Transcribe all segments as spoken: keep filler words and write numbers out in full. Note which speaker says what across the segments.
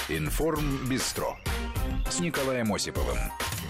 Speaker 1: Информбистро с Николаем Осиповым.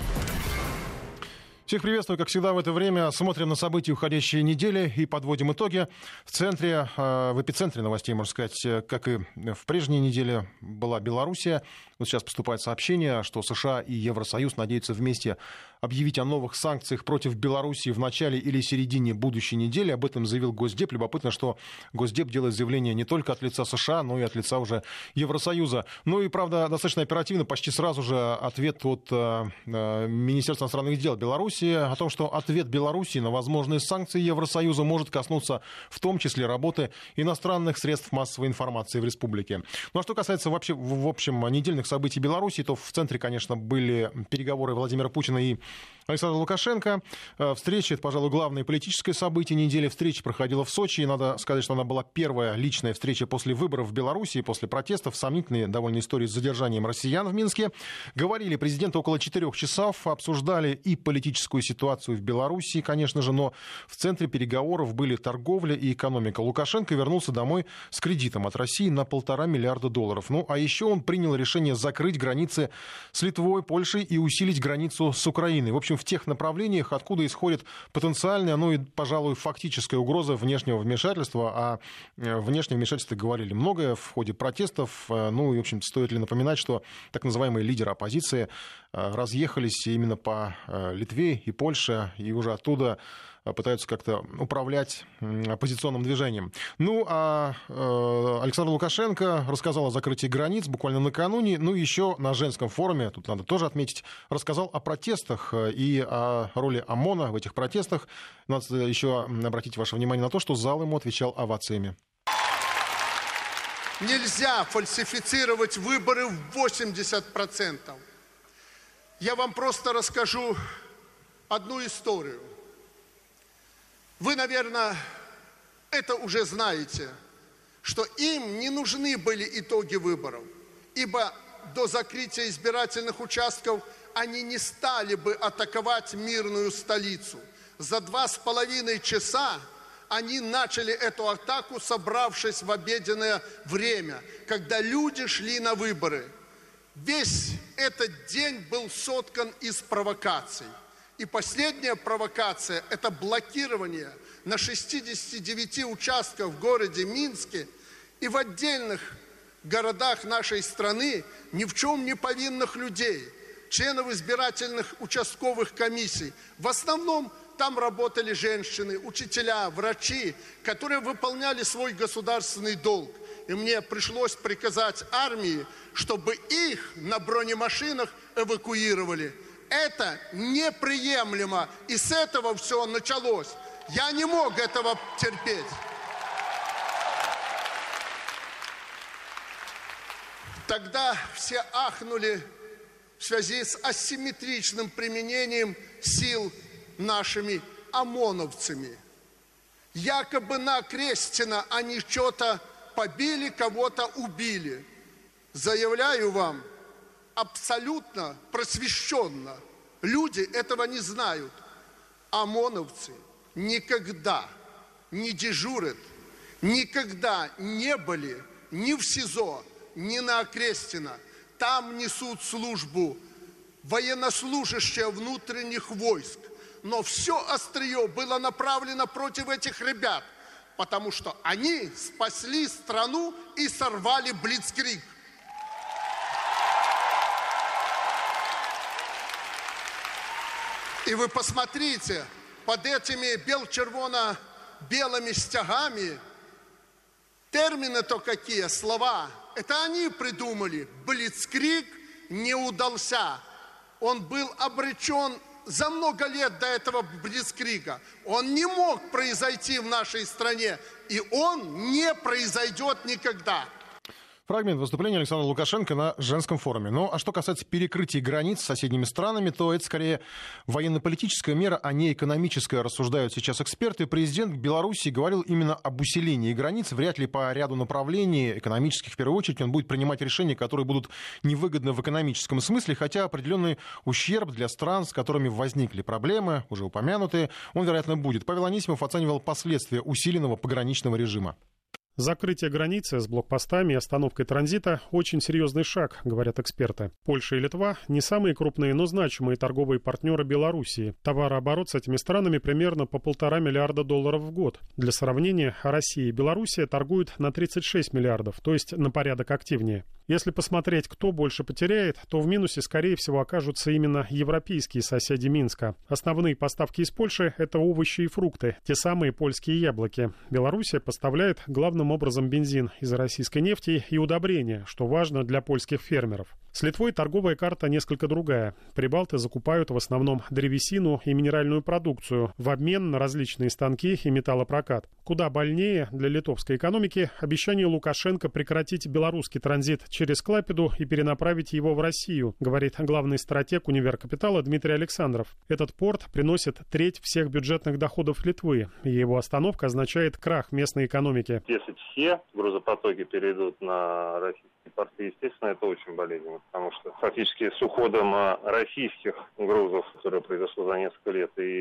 Speaker 2: Всех приветствую, как всегда, в это время. Смотрим на события уходящей недели и подводим итоги. В центре, в эпицентре новостей, можно сказать, как и в прежней неделе, была Белоруссия. Вот сейчас поступает сообщение, что США и Евросоюз надеются вместе объявить о новых санкциях против Белоруссии в начале или середине будущей недели. Об этом заявил Госдеп. Любопытно, что Госдеп делает заявление не только от лица США, но и от лица уже Евросоюза. Ну и, правда, достаточно оперативно, почти сразу же ответ от Министерства иностранных дел Беларуси о том, что ответ Беларуси на возможные санкции Евросоюза может коснуться в том числе работы иностранных средств массовой информации в республике. Ну а что касается вообще, в общем, недельных событий Беларуси, то в центре, конечно, были переговоры Владимира Путина и Александра Лукашенко. Встреча — это, пожалуй, главное политическое событие недели. Встреча проходила в Сочи, и надо сказать, что она была первая личная встреча после выборов в Беларуси, после протестов, сомнительные довольно истории с задержанием россиян в Минске. Говорили президенты около четырех часов, обсуждали и политическую ситуацию в Беларуси, конечно же, но в центре переговоров были торговля и экономика. Лукашенко вернулся домой с кредитом от России на полтора миллиарда долларов. Ну, а еще он принял решение закрыть границы с Литвой, Польшей и усилить границу с Украиной. В общем, в тех направлениях, откуда исходит потенциальная, ну и, пожалуй, фактическая угроза внешнего вмешательства. А внешнем вмешательстве говорили многое в ходе протестов. Ну и, в общем, стоит ли напоминать, что так называемые лидеры оппозиции разъехались именно по Литве и Польше, и уже оттуда пытаются как-то управлять оппозиционным движением. Ну, а Александр Лукашенко рассказал о закрытии границ буквально накануне, ну, еще на женском форуме, тут надо тоже отметить, рассказал о протестах и о роли ОМОНа в этих протестах. Надо еще обратить ваше внимание на то, что зал ему отвечал овациями.
Speaker 3: Нельзя фальсифицировать выборы в восемьдесят процентов. Я вам просто расскажу одну историю. Вы, наверное, это уже знаете, что им не нужны были итоги выборов, ибо до закрытия избирательных участков они не стали бы атаковать мирную столицу. За два с половиной часа они начали эту атаку, собравшись в обеденное время, когда люди шли на выборы. Весь этот день был соткан из провокаций. И последняя провокация – это блокирование на шестидесяти девяти участках в городе Минске и в отдельных городах нашей страны ни в чем не повинных людей, членов избирательных участковых комиссий. В основном там работали женщины, учителя, врачи, которые выполняли свой государственный долг. И мне пришлось приказать армии, чтобы их на бронемашинах эвакуировали. Это неприемлемо, и с этого все началось. Я не мог этого терпеть. Тогда все ахнули в связи с асимметричным применением сил нашими ОМОНовцами. Якобы на Крестина они что-то побили, кого-то убили. Заявляю вам, абсолютно просвещенно. Люди этого не знают. ОМОНовцы никогда не дежурят, никогда не были ни в СИЗО, ни на Крестина. Там несут службу военнослужащие внутренних войск. Но все острие было направлено против этих ребят, потому что они спасли страну и сорвали блицкриг. И вы посмотрите, под этими бел-червоно-белыми стягами термины-то какие, слова. Это они придумали. Блицкриг не удался. Он был обречен за много лет до этого блицкрига. Он не мог произойти в нашей стране, и он не произойдет никогда.
Speaker 2: Фрагмент выступления Александра Лукашенко на женском форуме. Ну, а что касается перекрытия границ с соседними странами, то это скорее военно-политическая мера, а не экономическая, рассуждают сейчас эксперты. Президент Беларуси говорил именно об усилении границ. Вряд ли по ряду направлений, экономических в первую очередь, он будет принимать решения, которые будут невыгодны в экономическом смысле, хотя определенный ущерб для стран, с которыми возникли проблемы, уже упомянутые, он, вероятно, будет. Павел Анисимов оценивал последствия усиленного пограничного режима.
Speaker 4: Закрытие границы с блокпостами и остановкой транзита – очень серьезный шаг, говорят эксперты. Польша и Литва – не самые крупные, но значимые торговые партнеры Белоруссии. Товарооборот с этими странами примерно по полтора миллиарда долларов в год. Для сравнения, Россия и Белоруссия торгуют на тридцать шесть миллиардов, то есть на порядок активнее. Если посмотреть, кто больше потеряет, то в минусе, скорее всего, окажутся именно европейские соседи Минска. Основные поставки из Польши – это овощи и фрукты, те самые польские яблоки. Белоруссия поставляет главным образом бензин из российской нефти и удобрения, что важно для польских фермеров. С Литвой торговая карта несколько другая. Прибалты закупают в основном древесину и минеральную продукцию в обмен на различные станки и металлопрокат. Куда больнее для литовской экономики обещание Лукашенко прекратить белорусский транзит через Клайпеду и перенаправить его в Россию, говорит главный стратег Универкапитала Дмитрий Александров. Этот порт приносит треть всех бюджетных доходов Литвы, и его остановка означает крах местной экономики.
Speaker 5: Если все грузопотоки перейдут на российский порты, естественно, это очень болезненно, потому что фактически с уходом российских грузов, которое произошло за несколько лет, и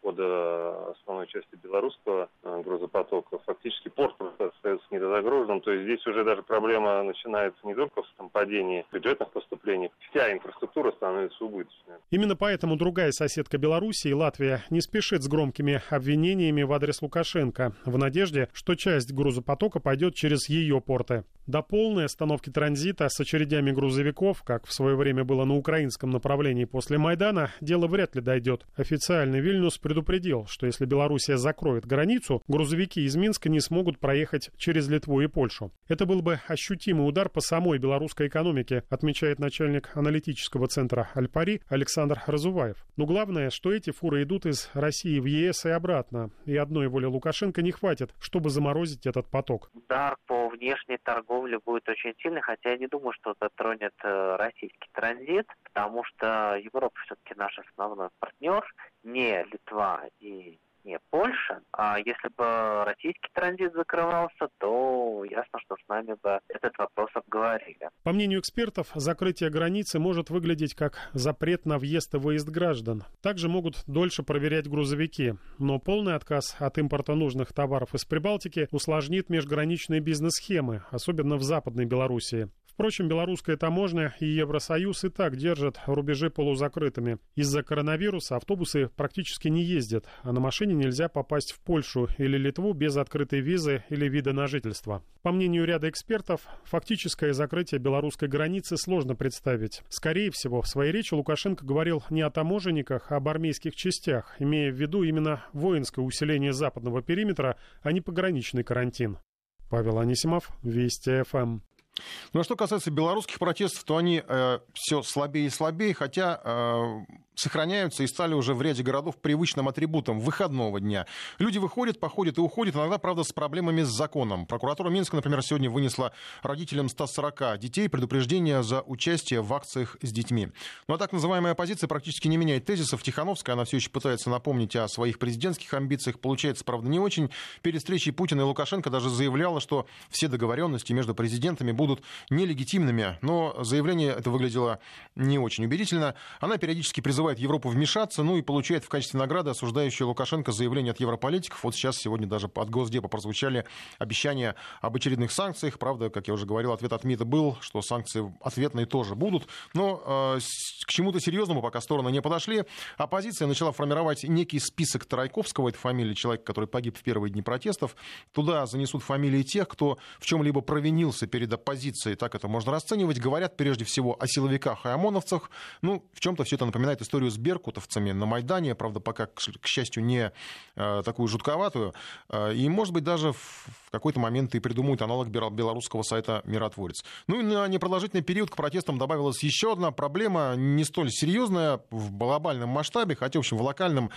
Speaker 5: ухода основной части белорусского грузопотока, фактически порт остается недозагруженным. То есть здесь уже даже проблема начинается не только в падении бюджетных поступлений, вся инфраструктура становится убыточной.
Speaker 4: Именно поэтому другая соседка Белоруссии, Латвия, не спешит с громкими обвинениями в адрес Лукашенко, в надежде, что часть грузопотока пойдет через ее порты. До полной остановки транзита с очередями грузовиков, как в свое время было на украинском направлении после Майдана, дело вряд ли дойдет. Официальный Вильнюс предупредил, что если Белоруссия закроет границу, грузовики из Минска не смогут проехать через Литву и Польшу. Это был бы ощутимый удар по самой белорусской экономике, отмечает начальник аналитического центра «Альпари» Александр Разуваев. Но главное, что эти фуры идут из России в ЕС и обратно, и одной воли Лукашенко не хватит, чтобы заморозить этот поток.
Speaker 6: Удар по внешней торговле будет очень сильный, хотя я не думаю, что это тронет э, российский транзит, потому что Европа все-таки наш основной партнер, не Литва и не Польша. А если бы российский транзит закрывался, то ясно, что с нами бы этот вопрос обговорили.
Speaker 4: По мнению экспертов, закрытие границы может выглядеть как запрет на въезд и выезд граждан. Также могут дольше проверять грузовики. Но полный отказ от импорта нужных товаров из Прибалтики усложнит межграничные бизнес-схемы, особенно в Западной Белоруссии. Впрочем, белорусская таможня и Евросоюз и так держат рубежи полузакрытыми. Из-за коронавируса автобусы практически не ездят, а на машине нельзя попасть в Польшу или Литву без открытой визы или вида на жительство. По мнению ряда экспертов, фактическое закрытие белорусской границы сложно представить. Скорее всего, в своей речи Лукашенко говорил не о таможенниках, а об армейских частях, имея в виду именно воинское усиление западного периметра, а не пограничный карантин. Павел Анисимов, Вести ФМ.
Speaker 2: Ну а что касается белорусских протестов, то они э, все слабее и слабее, хотя э, сохраняются и стали уже в ряде городов привычным атрибутом выходного дня. Люди выходят, походят и уходят, иногда, правда, с проблемами с законом. Прокуратура Минска, например, сегодня вынесла родителям ста сорока детей предупреждение за участие в акциях с детьми. Ну а так называемая оппозиция практически не меняет тезисов. Тихановская, она все еще пытается напомнить о своих президентских амбициях. Получается, правда, не очень. Перед встречей Путина и Лукашенко даже заявляла, что все договоренности между президентами будут будут нелегитимными, но заявление это выглядело не очень убедительно. Она периодически призывает Европу вмешаться, ну и получает в качестве награды осуждающее Лукашенко заявление от европолитиков. Вот сейчас сегодня даже от Госдепа прозвучали обещания об очередных санкциях. Правда, как я уже говорил, ответ от МИДа был, что санкции ответные тоже будут. Но э, к чему-то серьезному пока стороны не подошли. Оппозиция начала формировать некий список Тарайковского, это фамилия человека, который погиб в первые дни протестов. Туда занесут фамилии тех, кто в чем-либо провинился перед оппозицией. Так это можно расценивать. Говорят прежде всего о силовиках и ОМОНовцах. Ну, в чем-то все это напоминает историю с беркутовцами на Майдане. Правда, пока, к счастью, не э, такую жутковатую. Э, и, может быть, даже в какой-то момент и придумают аналог белорусского сайта «Миротворец». Ну и на непродолжительный период к протестам добавилась еще одна проблема, не столь серьезная в глобальном масштабе, хотя, в общем, в локальном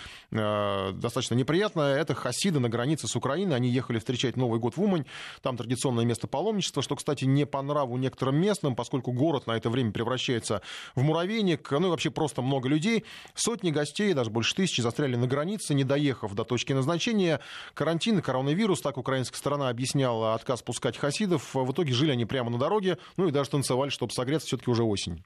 Speaker 2: э, достаточно неприятная. Это хасиды на границе с Украиной. Они ехали встречать Новый год в Умань. Там традиционное место паломничества, что, кстати, не по нраву некоторым местным, поскольку город на это время превращается в муравейник. Ну и вообще просто много людей. Сотни гостей, даже больше тысячи, застряли на границе, не доехав до точки назначения. Карантин и коронавирус, так украинская сторона объясняла отказ пускать хасидов. В итоге жили они прямо на дороге, ну и даже танцевали, чтобы согреться, все-таки уже осень.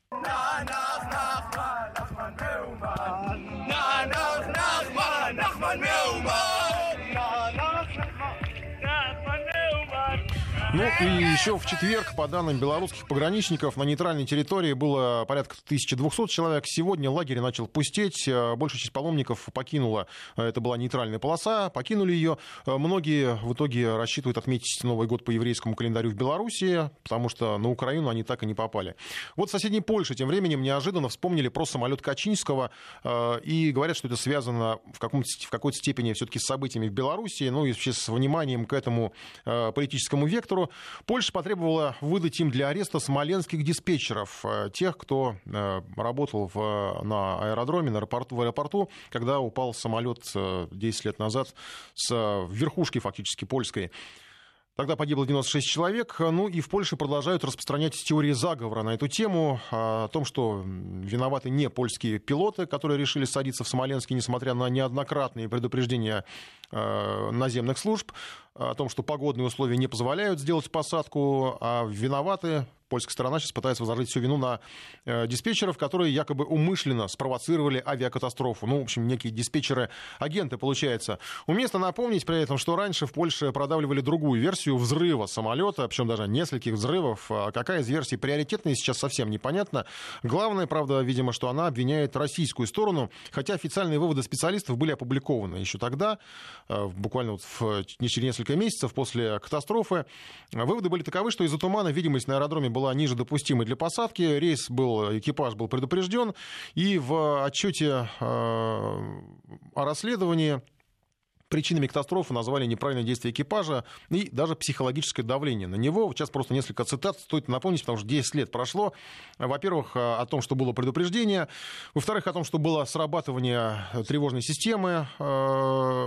Speaker 2: Ну и еще в четверг, по данным белорусских пограничников, на нейтральной территории было порядка тысяча двести человек. Сегодня лагерь начал пустеть. Большая часть паломников покинула, это была нейтральная полоса, покинули ее. Многие в итоге рассчитывают отметить Новый год по еврейскому календарю в Беларуси, потому что на Украину они так и не попали. Вот в соседней Польше тем временем неожиданно вспомнили про самолет Качинского и говорят, что это связано в, каком-то, в какой-то степени все-таки с событиями в Беларуси, ну и вообще с вниманием к этому политическому вектору. Польша потребовала выдать им для ареста смоленских диспетчеров, тех, кто работал в, на аэродроме, на аэропорту, в аэропорту, когда упал самолет десять лет назад с верхушки фактически польской. Тогда погибло девяносто шесть человек. Ну и в Польше продолжают распространять теории заговора на эту тему, о том, что виноваты не польские пилоты, которые решили садиться в Смоленске, несмотря на неоднократные предупреждения наземных служб, о том, что погодные условия не позволяют сделать посадку, а виноваты. Польская сторона сейчас пытается возложить всю вину на э, диспетчеров, которые якобы умышленно спровоцировали авиакатастрофу. Ну, в общем, некие диспетчеры-агенты, получается. Уместно напомнить при этом, что раньше в Польше продавливали другую версию взрыва самолета, причем даже нескольких взрывов. А какая из версий приоритетная, сейчас совсем непонятно. Главное, правда, видимо, что она обвиняет российскую сторону, хотя официальные выводы специалистов были опубликованы еще тогда, э, буквально вот в, через несколько месяцев после катастрофы. Выводы были таковы, что из-за тумана видимость на аэродроме была ниже допустимой для посадки, рейс был, экипаж был предупрежден, и в отчете э, о расследовании причинами катастрофы назвали неправильное действие экипажа и даже психологическое давление на него. Сейчас просто несколько цитат стоит напомнить, потому что десять лет прошло. Во-первых, о том, что было предупреждение. Во-вторых, о том, что было срабатывание тревожной системы, э,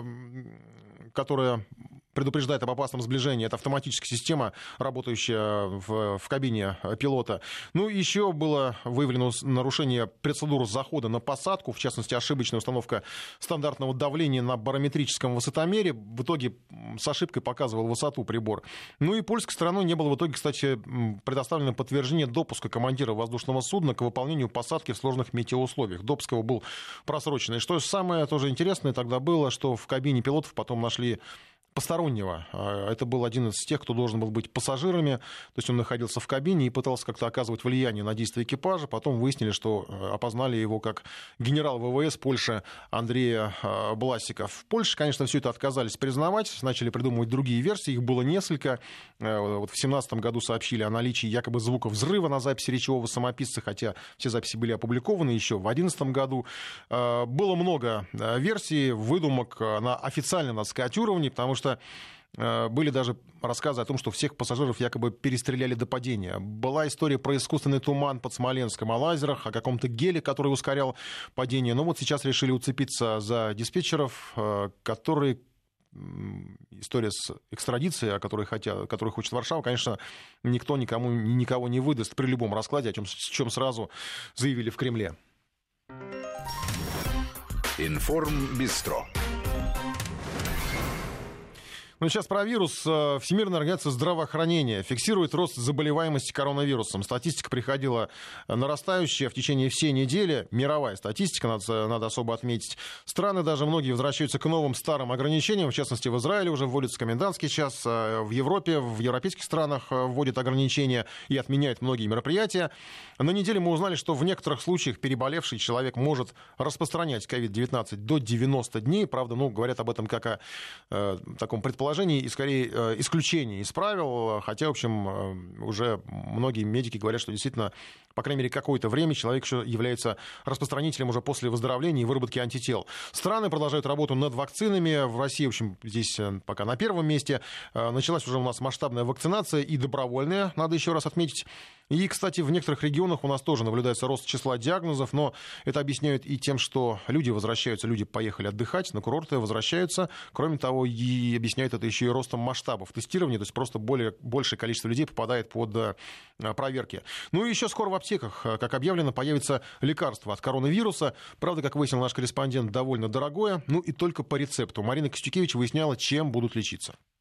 Speaker 2: которая предупреждает об опасном сближении. Это автоматическая система, работающая в, в кабине пилота. Ну, еще было выявлено нарушение процедуры захода на посадку, в частности, ошибочная установка стандартного давления на барометрическом высотомере. В итоге с ошибкой показывал высоту прибор. Ну и польской стороной не было в итоге, кстати, предоставлено подтверждение допуска командира воздушного судна к выполнению посадки в сложных метеоусловиях. Допуск его был просрочен. И что самое тоже интересное тогда было, что в кабине пилотов потом нашли постороннего. Это был один из тех, кто должен был быть пассажирами. То есть он находился в кабине и пытался как-то оказывать влияние на действия экипажа. Потом выяснили, что опознали его как генерал ВВС Польши Андрея Бласика. В Польше, конечно, все это отказались признавать. Начали придумывать другие версии. Их было несколько. Вот в две тысячи семнадцатом году сообщили о наличии якобы звука взрыва на записи речевого самописца, хотя все записи были опубликованы еще в две тысячи одиннадцатом году. Было много версий, выдумок на официальном, надо сказать, уровне, потому что были даже рассказы о том, что всех пассажиров якобы перестреляли до падения. Была история про искусственный туман под Смоленском, о лазерах, о каком-то геле, который ускорял падение. Но вот сейчас решили уцепиться за диспетчеров, которые... История с экстрадицией, о которой, хотят, которую хочет Варшава, конечно, никто никому никого не выдаст при любом раскладе, о чем, о чем сразу заявили в Кремле.
Speaker 1: Информбистро.
Speaker 2: Ну, сейчас про вирус. Всемирная организация здравоохранения фиксирует рост заболеваемости коронавирусом. Статистика приходила нарастающая в течение всей недели. Мировая статистика, надо, надо особо отметить. Страны даже многие возвращаются к новым старым ограничениям. В частности, в Израиле уже вводится комендантский час. В Европе, в европейских странах вводят ограничения и отменяют многие мероприятия. На неделе мы узнали, что в некоторых случаях переболевший человек может распространять ковид девятнадцать до девяноста дней. Правда, ну, говорят об этом как о э, таком предположении и, скорее, исключение из правил, хотя, в общем, уже многие медики говорят, что действительно, по крайней мере, какое-то время человек еще является распространителем уже после выздоровления и выработки антител. Страны продолжают работу над вакцинами. В России, в общем, здесь пока на первом месте. Началась уже у нас масштабная вакцинация и добровольная, надо еще раз отметить. И, кстати, в некоторых регионах у нас тоже наблюдается рост числа диагнозов, но это объясняют и тем, что люди возвращаются, люди поехали отдыхать, на курорты возвращаются. Кроме того, и объясняют это еще и ростом масштабов тестирования, то есть просто более, большее количество людей попадает под проверки. Ну и еще скоро в аптеках, как объявлено, появится лекарство от коронавируса. Правда, как выяснил наш корреспондент, довольно дорогое, ну и только по рецепту. Марина Костюкевич выясняла, чем будут лечиться.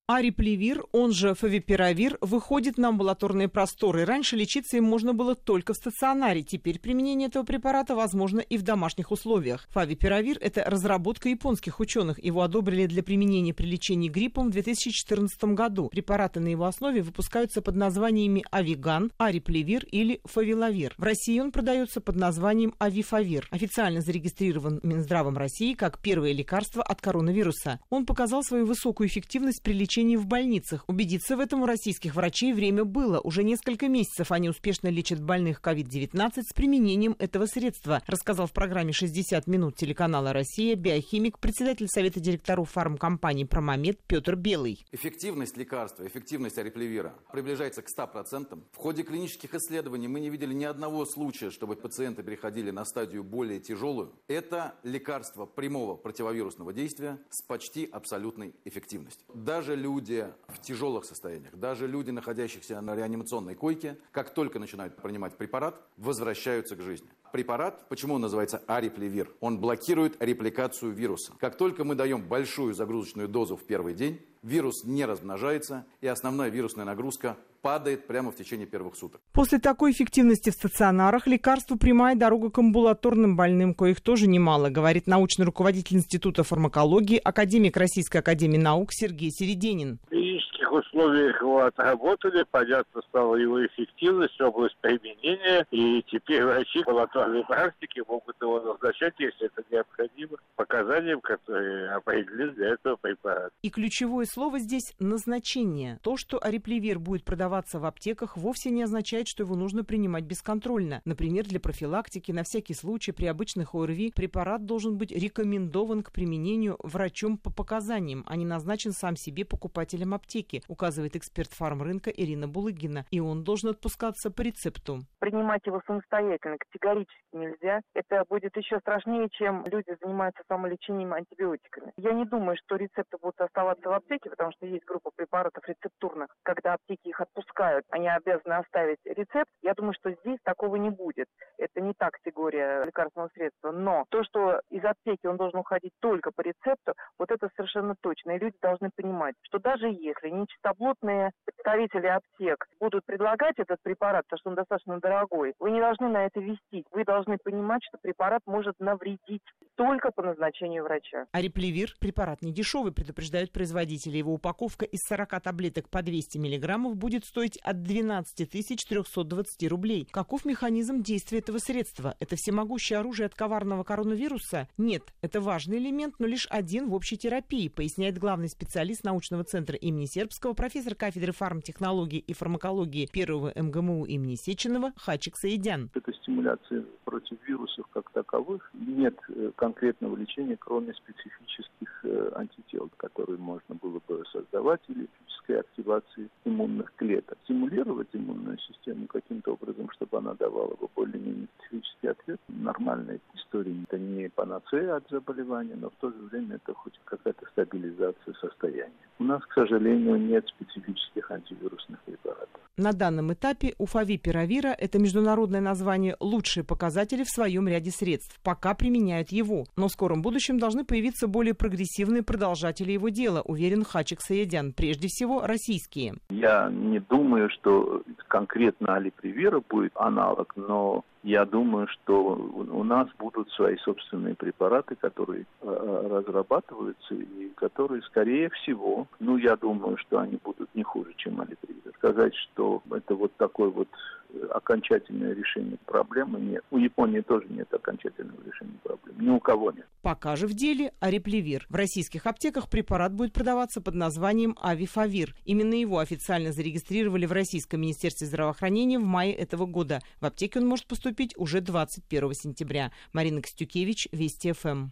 Speaker 7: Ариплевир, он же фавипиравир, выходит на амбулаторные просторы. Раньше лечиться им можно было только в стационаре. Теперь применение этого препарата возможно и в домашних условиях. Фавипиравир – это разработка японских ученых. Его одобрили для применения при лечении гриппом в две тысячи четырнадцатом году. Препараты на его основе выпускаются под названиями Авиган, Ариплевир или Фавилавир. В России он продается под названием Авифавир. Официально зарегистрирован Минздравом России как первое лекарство от коронавируса. Он показал свою высокую эффективность при лечении в больницах. Убедиться в этом у российских врачей время было. Уже несколько месяцев они успешно лечат больных ковид девятнадцать с применением этого средства, рассказал в программе «шестьдесят минут» телеканала «Россия» биохимик, председатель Совета директоров фармкомпании «Промамед» Петр Белый.
Speaker 8: Эффективность лекарства, эффективность ариплевира приближается к ста процентам. В ходе клинических исследований мы не видели ни одного случая, чтобы пациенты переходили на стадию более тяжелую. Это лекарство прямого противовирусного действия с почти абсолютной эффективностью. Даже люди Люди в тяжелых состояниях, даже люди, находящиеся на реанимационной койке, как только начинают принимать препарат, возвращаются к жизни. Препарат, почему он называется Ариплевир? Он блокирует репликацию вируса. Как только мы даем большую загрузочную дозу в первый день, вирус не размножается, и основная вирусная нагрузка падает прямо в течение первых суток.
Speaker 7: После такой эффективности в стационарах лекарству прямая дорога к амбулаторным больным, коих тоже немало, говорит научный руководитель Института фармакологии, академик Российской академии наук Сергей Середенин.
Speaker 9: В клинических условиях его отработали, понятно стала его эффективность, область применения, и теперь врачи амбулаторной практики могут его назначать, если это необходимо, показаниям, которые определены для этого препарата.
Speaker 7: И ключевое слово здесь назначение. То, что Ариплевир будет продаваться в аптеках, вовсе не означает, что его нужно принимать бесконтрольно. Например, для профилактики, на всякий случай, при обычных ОРВИ препарат должен быть рекомендован к применению врачом по показаниям, а не назначен сам себе покупателем аптеки, указывает эксперт фармрынка Ирина Булыгина. И он должен отпускаться по рецепту.
Speaker 10: Принимать его самостоятельно категорически нельзя. Это будет еще страшнее, чем люди занимаются самолечением антибиотиками. Я не думаю, что рецепты будут оставаться в аптеке, потому что есть группа препаратов рецептурных. Когда аптеки их отпускают, они обязаны оставить рецепт. Я думаю, что здесь такого не будет. Это не та категория лекарственного средства. Но то, что из аптеки он должен уходить только по рецепту, вот это совершенно точно. И люди должны понимать, что даже если нечистоплотные представители аптек будут предлагать этот препарат, потому что он достаточно дорогой, вы не должны на это вестись. Вы должны понимать, что препарат может навредить только по назначению врача.
Speaker 7: Ариплевир – препарат не дешевый, предупреждают производители. Его упаковка из сорока таблеток по двести миллиграммов будет стоить от двенадцати тысяч трехсот двадцати рублей. Каков механизм действия этого средства? Это всемогущее оружие от коварного коронавируса? Нет, это важный элемент, но лишь один в общей терапии, поясняет главный специалист научного центра имени Сербского, профессор кафедры фармтехнологии и фармакологии первого эм гэ эм у имени Сеченова Хачик Саидян.
Speaker 11: Это стимуляция против вирусов как таковых. Нет конкретного лечения, кроме специфических антител, которые можно было бы создавать, или физической активации иммунных клеток. Стимулировать иммунную систему каким-то образом, чтобы она давала бы более-менее специфический ответ. Нормальная история. Это не панацея от заболевания, но в то же время это хоть какая-то стабилизация состояния. У нас, к сожалению, нет специфических антивирусных препаратов.
Speaker 7: На данном этапе у фавипиравира, это международное название, лучшие показатели в своем ряде средств. Пока применяют его. Но в скором будущем должны появиться более прогрессивные продолжатели его дела, уверен Хачик Саидян. Прежде всего, российские.
Speaker 11: Я не думаю, что конкретно Ариплевира будет аналог, но я думаю, что у нас будут свои собственные препараты, которые э, разрабатываются и которые, скорее всего, ну, я думаю, что они будут не хуже, чем Ариплевир. Сказать, что это вот такое вот окончательное решение проблемы нет. У Японии тоже нет окончательного решения проблемы. Ни у кого нет.
Speaker 7: Пока же в деле Ариплевир. В российских аптеках препарат будет продаваться под названием Авифавир. Именно его официально зарегистрировали в Российском министерстве здравоохранения в мае этого года. В аптеке он может поступить уже двадцать первого сентября. Марина Костюкевич, Вести эф эм.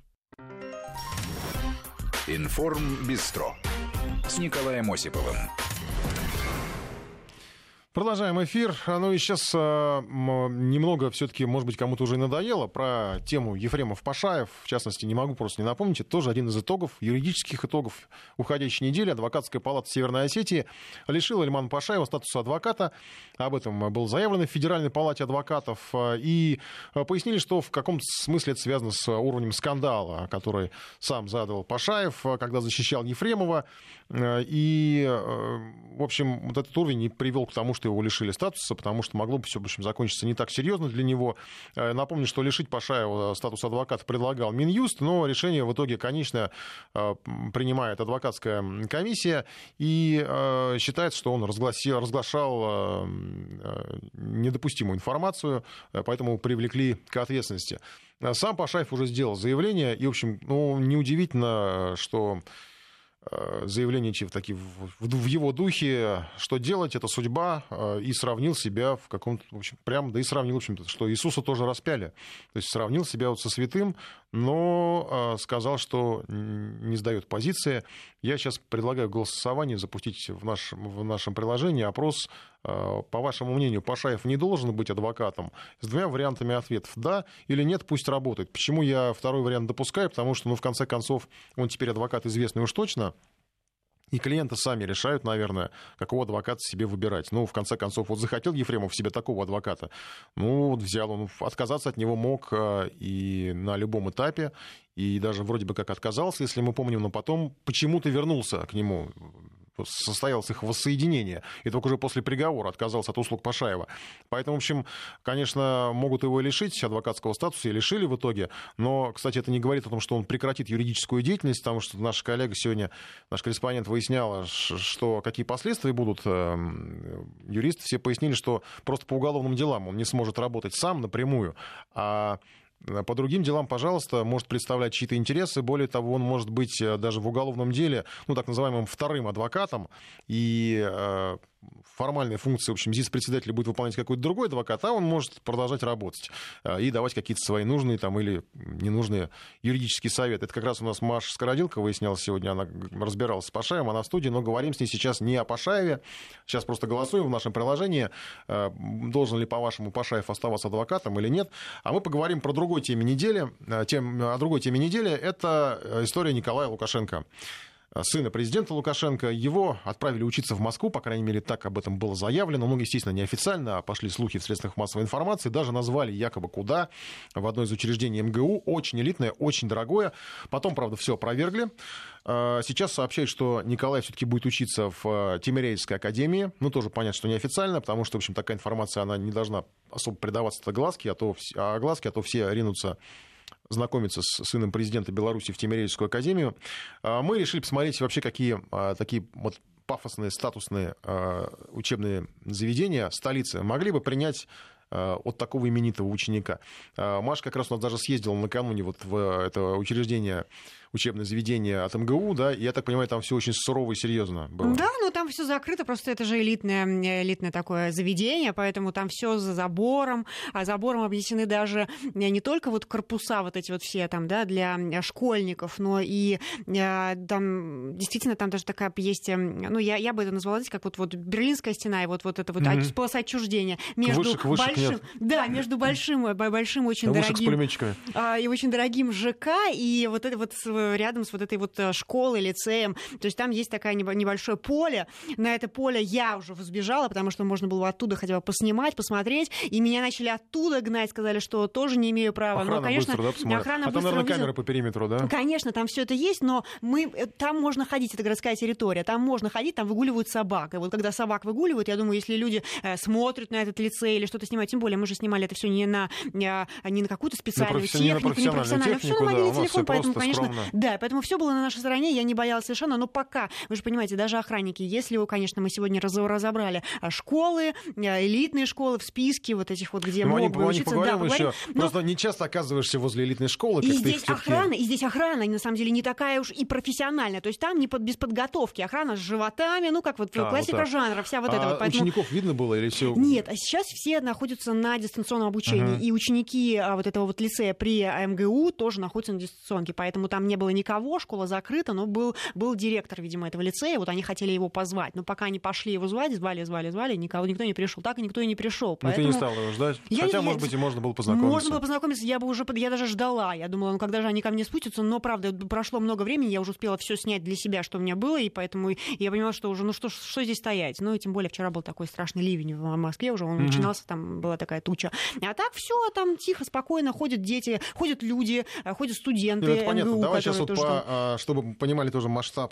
Speaker 1: Информбистро с Николаем Осиповым.
Speaker 2: Продолжаем эфир. Ну и сейчас э, немного все-таки, может быть, кому-то уже и надоело про тему Ефремов-Пашаев. В частности, не могу просто не напомнить. Это тоже один из итогов, юридических итогов уходящей недели. Адвокатская палата Северной Осетии лишила Ильмана Пашаева статуса адвоката. Об этом было заявлено в Федеральной палате адвокатов. И пояснили, что в каком-то смысле это связано с уровнем скандала, который сам задал Пашаев, когда защищал Ефремова. И, в общем, вот этот уровень и привел к тому, что его лишили статуса, потому что могло бы все, в общем, закончиться не так серьезно для него. Напомню, что лишить Пашаева статуса адвоката предлагал Минюст, но решение в итоге, конечно, принимает адвокатская комиссия, и считается, что он разгласил, разглашал недопустимую информацию, поэтому привлекли к ответственности. Сам Пашаев уже сделал заявление, и, в общем, ну, неудивительно, что заявление такие в его духе, что делать, это судьба, и сравнил себя в каком-то, в общем, прям, да и сравнил, в общем-то, что Иисуса тоже распяли. То есть сравнил себя вот со святым, но сказал, что не сдает позиции. Я сейчас предлагаю голосование запустить в, наш, в нашем приложении опрос. По вашему мнению, Пашаев не должен быть адвокатом? С двумя вариантами ответов. Да или нет, пусть работает. Почему я второй вариант допускаю? Потому что, ну, в конце концов, он теперь адвокат известный уж точно. И клиенты сами решают, наверное, какого адвоката себе выбирать. Ну, в конце концов, вот захотел Ефремов себе такого адвоката, ну, вот взял он, отказаться от него мог и на любом этапе, и даже вроде бы как отказался, если мы помним, но потом почему-то вернулся к нему, состоялось их воссоединение, и только уже после приговора отказался от услуг Пашаева. Поэтому, в общем, конечно, могут его лишить адвокатского статуса, и лишили в итоге, но, кстати, это не говорит о том, что он прекратит юридическую деятельность, потому что наша коллега сегодня, наш корреспондент выясняла, что какие последствия будут. Юристы все пояснили, что просто по уголовным делам он не сможет работать сам напрямую, а по другим делам, пожалуйста, может представлять чьи-то интересы. Более того, он может быть даже в уголовном деле, ну, так называемым вторым адвокатом, и э, формальные функции, в общем, здесь председатель будет выполнять какой-то другой адвокат, а он может продолжать работать э, и давать какие-то свои нужные там, или ненужные юридические советы. Это как раз у нас Маша Скородилка выясняла сегодня, она разбиралась с Пашаевым, она в студии, но говорим с ней сейчас не о Пашаеве. Сейчас просто голосуем в нашем приложении, э, должен ли, по-вашему, Пашаев оставаться адвокатом или нет. А мы поговорим про другой теме недели. Тем, о другой теме недели — это история Николая Лукашенко, сына президента Лукашенко. Его отправили учиться в Москву, по крайней мере, так об этом было заявлено. Ну, естественно, неофициально, а пошли слухи в средствах массовой информации. Даже назвали якобы куда, в одно из учреждений эм гэ у. Очень элитное, очень дорогое. Потом, правда, все опровергли. Сейчас сообщают, что Николай все-таки будет учиться в Тимирязевской академии. Ну, тоже понятно, что неофициально, потому что, в общем, такая информация, она не должна особо придаваться огласке, а то, огласке, а то все ринутся знакомиться с сыном президента Беларуси в Тимирязевскую академию. Мы решили посмотреть вообще, какие такие вот пафосные, статусные учебные заведения столицы могли бы принять от такого именитого ученика. Маша как раз у нас даже съездила накануне вот в это учреждение, учебное заведение от эм гэ у, да, и я так понимаю, там все очень сурово и серьезно было.
Speaker 12: Да, но там все закрыто, просто это же элитное, элитное такое заведение, поэтому там все за забором, а забором объяснены даже не только вот корпуса вот эти вот все там, да, для школьников, но и там действительно там даже такая есть, ну, я, я бы это назвала, знаете, как вот, вот Берлинская стена и вот, вот это вот mm-hmm. полоса отчуждения между вышек, вышек большим, нет. да, между большим, большим очень да, дорогим и очень дорогим ЖК и вот это вот рядом с вот этой вот школой, лицеем. То есть там есть такое небольшое поле. На это поле я уже взбежала, потому что можно было оттуда хотя бы поснимать, посмотреть. И меня начали оттуда гнать, сказали, что тоже не имею права.
Speaker 2: Охрана
Speaker 12: но, конечно,
Speaker 2: быстро, да, охрана
Speaker 12: а
Speaker 2: там, наверное, камеры по периметру, да?
Speaker 12: Конечно, там все это есть, но мы... там можно ходить, это городская территория, там можно ходить, там выгуливают собак. И вот когда собак выгуливают, я думаю, если люди смотрят на этот лицей или что-то снимают, тем более мы же снимали это все не на, не на какую-то специальную
Speaker 2: на
Speaker 12: технику,
Speaker 2: не на профессиональную технику,
Speaker 12: все на мобильный
Speaker 2: да,
Speaker 12: телефон, поэтому, конечно,
Speaker 2: скромно.
Speaker 12: Да, поэтому все было на нашей стороне, я не боялась совершенно, но пока, вы же понимаете, даже охранники, если, конечно, мы сегодня разобрали школы, элитные школы в списке вот этих вот, где
Speaker 2: ну,
Speaker 12: мог бы учиться, да,
Speaker 2: поговорим еще. Но... Просто не часто оказываешься возле элитной школы.
Speaker 12: И здесь охрана, и здесь охрана, на самом деле, не такая уж и профессиональная, то есть там не под, без подготовки, охрана с животами, ну, как вот а, классика вот жанра, вся вот
Speaker 2: а
Speaker 12: эта вот.
Speaker 2: Поэтому... учеников видно было или все?
Speaker 12: Нет, а сейчас все находятся на дистанционном обучении, uh-huh. и ученики вот этого вот лицея при эм гэ у тоже находятся на дистанционке, поэтому там не было никого, школа закрыта, но был, был директор, видимо, этого лицея, вот они хотели его позвать, но пока они пошли его звать, звали, звали, звали, никого, никто не пришел, так и никто и не пришел.
Speaker 2: Поэтому... Ну, ты не стала его ждать? Я, Хотя, я, может быть, и можно было познакомиться.
Speaker 12: Можно было познакомиться, я бы уже, я даже ждала, я думала, ну, когда же они ко мне спустятся, но, правда, прошло много времени, я уже успела все снять для себя, что у меня было, и поэтому я понимала, что уже, ну, что, что здесь стоять, ну, и тем более вчера был такой страшный ливень в Москве, уже он mm-hmm. начинался, там была такая туча, а так все там тихо, спокойно, ходят дети, ходят люди, ходят студенты.
Speaker 2: Это понятно.
Speaker 12: эн гэ у,
Speaker 2: Давай сейчас вот
Speaker 12: тоже
Speaker 2: по,
Speaker 12: там...
Speaker 2: чтобы мы понимали тоже масштаб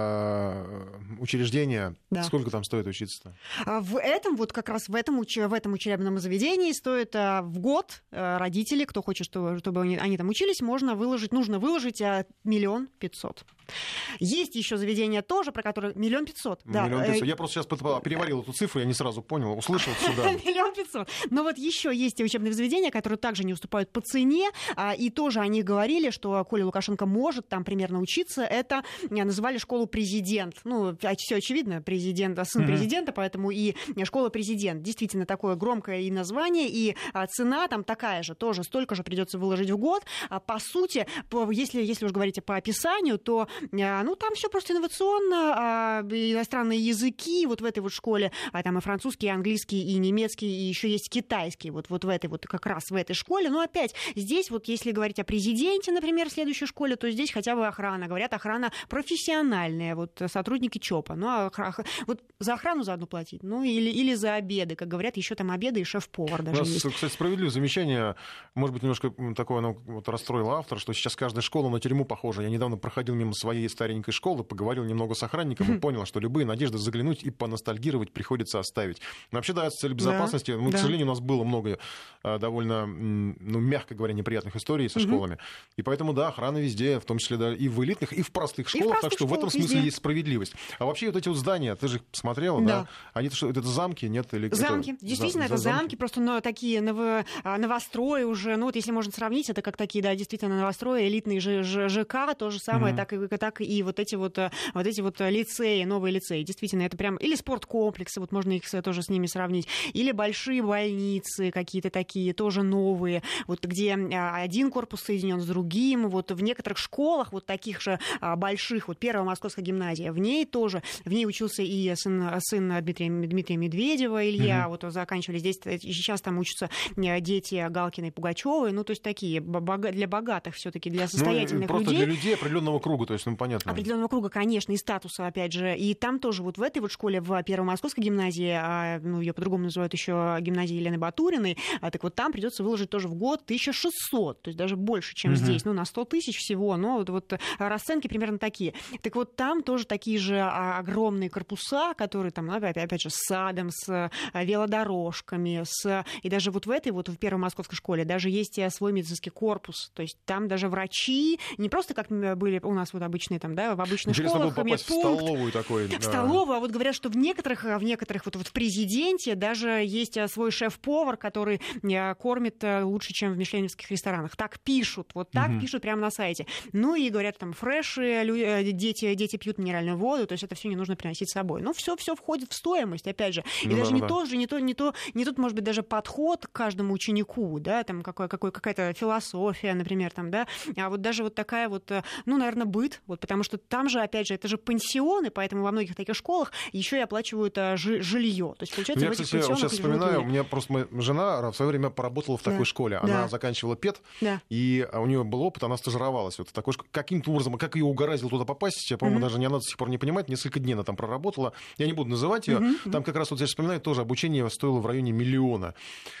Speaker 2: учреждения, да. Сколько там стоит учиться-то?
Speaker 12: В этом, вот как раз в этом, уч... в этом учебном заведении стоит в год родители, кто хочет, чтобы, чтобы они, они там учились, можно выложить, нужно выложить миллион пятьсот. Есть еще заведения тоже, про которые миллион пятьсот.
Speaker 2: Миллион пятьсот. Я просто сейчас переварил эту цифру, я не сразу понял, услышал сюда.
Speaker 12: Миллион пятьсот. Но вот еще есть учебные заведения, которые также не уступают по цене, и тоже они говорили, что Коля Лукашенко может там примерно учиться. Это называли школу президент. Ну, все очевидно, президент, сын президента, поэтому и школа президент. Действительно такое громкое и название, и цена там такая же, тоже столько же придется выложить в год. По сути, если, если уж говорить по описанию, то ну, там все просто инновационно, иностранные языки вот в этой вот школе, там и французский, и английский, и немецкий, и еще есть китайский, вот, вот в этой вот как раз в этой школе. Но опять, здесь вот если говорить о президенте, например, в следующей школе, то здесь хотя бы охрана. Говорят, охрана профессиональная, вот сотрудники ЧОПа. Ну, а вот за охрану заодно платить, ну, или, или за обеды, как говорят, еще там обеды и шеф-повар даже
Speaker 2: У нас,
Speaker 12: есть.
Speaker 2: Кстати, справедливое замечание, может быть, немножко такое оно вот расстроило автора, что сейчас каждая школа на тюрьму похожа. Я недавно проходил мимо своей старенькой школы, поговорил немного с охранником и понял, что любые надежды заглянуть и поностальгировать приходится оставить. Но вообще, да, с целью безопасности, да, ну, да. К сожалению, у нас было много довольно, ну, мягко говоря, неприятных историй со школами. Угу. И поэтому, да, охрана везде, в том числе, да, и в элитных, и в простых школах, в простых так что в этом смысле везде есть справедливость. А вообще вот эти вот здания, ты же их смотрела, да? да? Они что, это замки, нет? Или
Speaker 12: замки,
Speaker 2: это...
Speaker 12: действительно, за, это замки, замки, просто но, такие ново, новострои уже, ну вот если можно сравнить, это как такие, да, действительно новострои, элитные ЖК, то же самое, mm-hmm. так, и, так и вот эти вот, вот эти вот лицеи, новые лицеи, действительно, это прям, или спорткомплексы, вот можно их тоже с ними сравнить, или большие больницы какие-то такие, тоже новые, вот где один корпус соединен с другим, вот в некоторых школах, вот таких же больших, вот первая Московская гимназия, в ней тоже, в ней учился и сын, сын Дмитрия, Дмитрия Медведева, Илья, mm-hmm. вот заканчивали здесь, сейчас там учатся дети Галкиной и Пугачевой, ну, то есть такие, для богатых все-таки, для состоятельных
Speaker 2: ну, просто
Speaker 12: людей.
Speaker 2: Для людей определенного круга, то есть, ну, понятно.
Speaker 12: Определенного круга, конечно, и статуса, опять же, и там тоже вот в этой вот школе, в Первой Московской гимназии, ну, ее по-другому называют еще гимназия Елены Батуриной, так вот там придется выложить тоже в год тысяча шестьсот, то есть даже больше, чем mm-hmm. здесь, ну, на сто тысяч всего, но вот, вот расценки примерно такие. Так вот там тоже такие же огромные корпуса, которые там, опять, опять же, с садом, с велодорожками, с... и даже вот в этой, вот в Первой Московской школе даже есть свой медицинский корпус, то есть там даже врачи, не просто как были у нас вот обычные там, да, в обычных
Speaker 2: Интересно
Speaker 12: школах,
Speaker 2: было попасть в столовую такой.
Speaker 12: В да. столовую, а вот говорят, что в некоторых, в некоторых вот, вот в президенте даже есть свой шеф-повар, который кормит лучше, чем в мишленовских ресторанах. Так пишут, вот так угу. пишут прямо на сайте. Ну и говорят, там фреши, дети, дети пьют минеральную воду, то есть это все не нужно приносить с собой. Ну все, все входит в стоимость, опять же. И ну, даже да, не да. то же, не то, не то, не тут, может быть, даже подход к каждому ученику, да, там какой, какой, какая-то философия, например, там, да, а вот даже вот такая вот, ну, наверное, быт, вот, потому что там же, опять же, это же пансионы, поэтому во многих таких школах еще и оплачивают а, жилье. То есть, получается,
Speaker 2: я,
Speaker 12: в этих
Speaker 2: кстати,
Speaker 12: пансионах
Speaker 2: сейчас вспоминаю, у меня просто моя жена в свое время поработала в такой
Speaker 12: да.
Speaker 2: школе.
Speaker 12: Да.
Speaker 2: Она заканчивала ПЕД, да. и у нее был опыт, она стажировалась вот в такой школе. Каким-то образом, как ее угораздило туда попасть, я, по-моему, mm-hmm. даже не она до сих пор не понимает, несколько дней она там проработала. Я не буду называть ее. Mm-hmm. Там как раз, вот я вспоминаю, тоже обучение стоило в районе миллиона.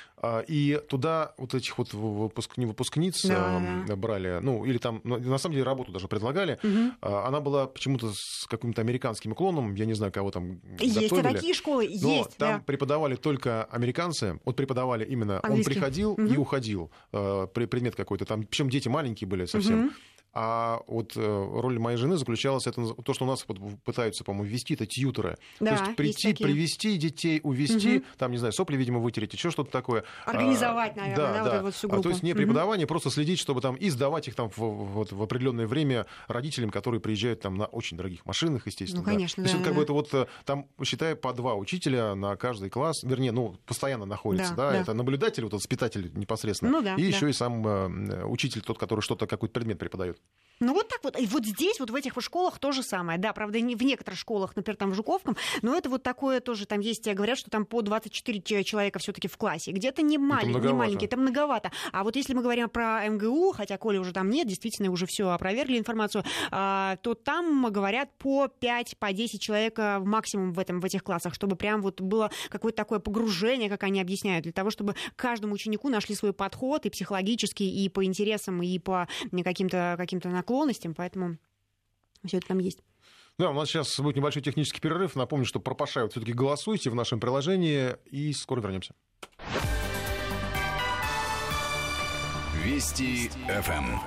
Speaker 2: И туда вот этих вот выпускни, выпускниц да, да. брали, ну, или там, на самом деле, работу даже предлагали. Угу. Она была почему-то с каким-то американским уклоном, я не знаю, кого там
Speaker 12: есть
Speaker 2: готовили.
Speaker 12: Есть такие школы,
Speaker 2: но
Speaker 12: есть.
Speaker 2: там
Speaker 12: да.
Speaker 2: преподавали только американцы, вот преподавали именно, английский. Он приходил угу. и уходил, предмет какой-то там, причем дети маленькие были совсем. Угу. А вот роль моей жены заключалась в то, что у нас пытаются, по-моему, ввести это тьюторы. Да, то есть прийти, привести детей, увести, угу. там, не знаю, сопли, видимо, вытереть, еще что-то такое.
Speaker 12: Организовать, наверное, да, да,
Speaker 2: да.
Speaker 12: вот эту всю группу.
Speaker 2: А, то есть не преподавание, угу. просто следить, чтобы там и сдавать их там в, в, в определенное время родителям, которые приезжают там на очень дорогих машинах, естественно.
Speaker 12: Ну, конечно,
Speaker 2: да.
Speaker 12: да.
Speaker 2: То есть
Speaker 12: да,
Speaker 2: это
Speaker 12: да.
Speaker 2: как бы вот там, считай, по два учителя на каждый класс, вернее, ну, постоянно находится, да, да, да. это наблюдатель, вот воспитатель непосредственно,
Speaker 12: ну, да,
Speaker 2: и
Speaker 12: да.
Speaker 2: еще и сам э, учитель, тот, который что-то, какой-то предмет преподает.
Speaker 12: Ну вот так вот. И вот здесь, вот в этих вот школах то же самое. Да, правда, не в некоторых школах, например, там в Жуковском, но это вот такое тоже, там есть, говорят, что там по двадцать четыре человека все-таки в классе. Где-то не, малень, не маленькие, это многовато. А вот если мы говорим про эм гэ у, хотя Коля уже там нет, действительно уже все опровергли информацию, то там говорят по пять, по десять человек максимум в, этом, в этих классах, чтобы прям вот было какое-то такое погружение, как они объясняют, для того, чтобы каждому ученику нашли свой подход и психологический, и по интересам, и по каким-то, каким-то наклонностям. Поэтому все это там есть.
Speaker 2: Да, у нас сейчас будет небольшой технический перерыв. Напомню, что пропашают. Все-таки голосуйте в нашем приложении, и скоро вернемся.
Speaker 1: Вести эф эм.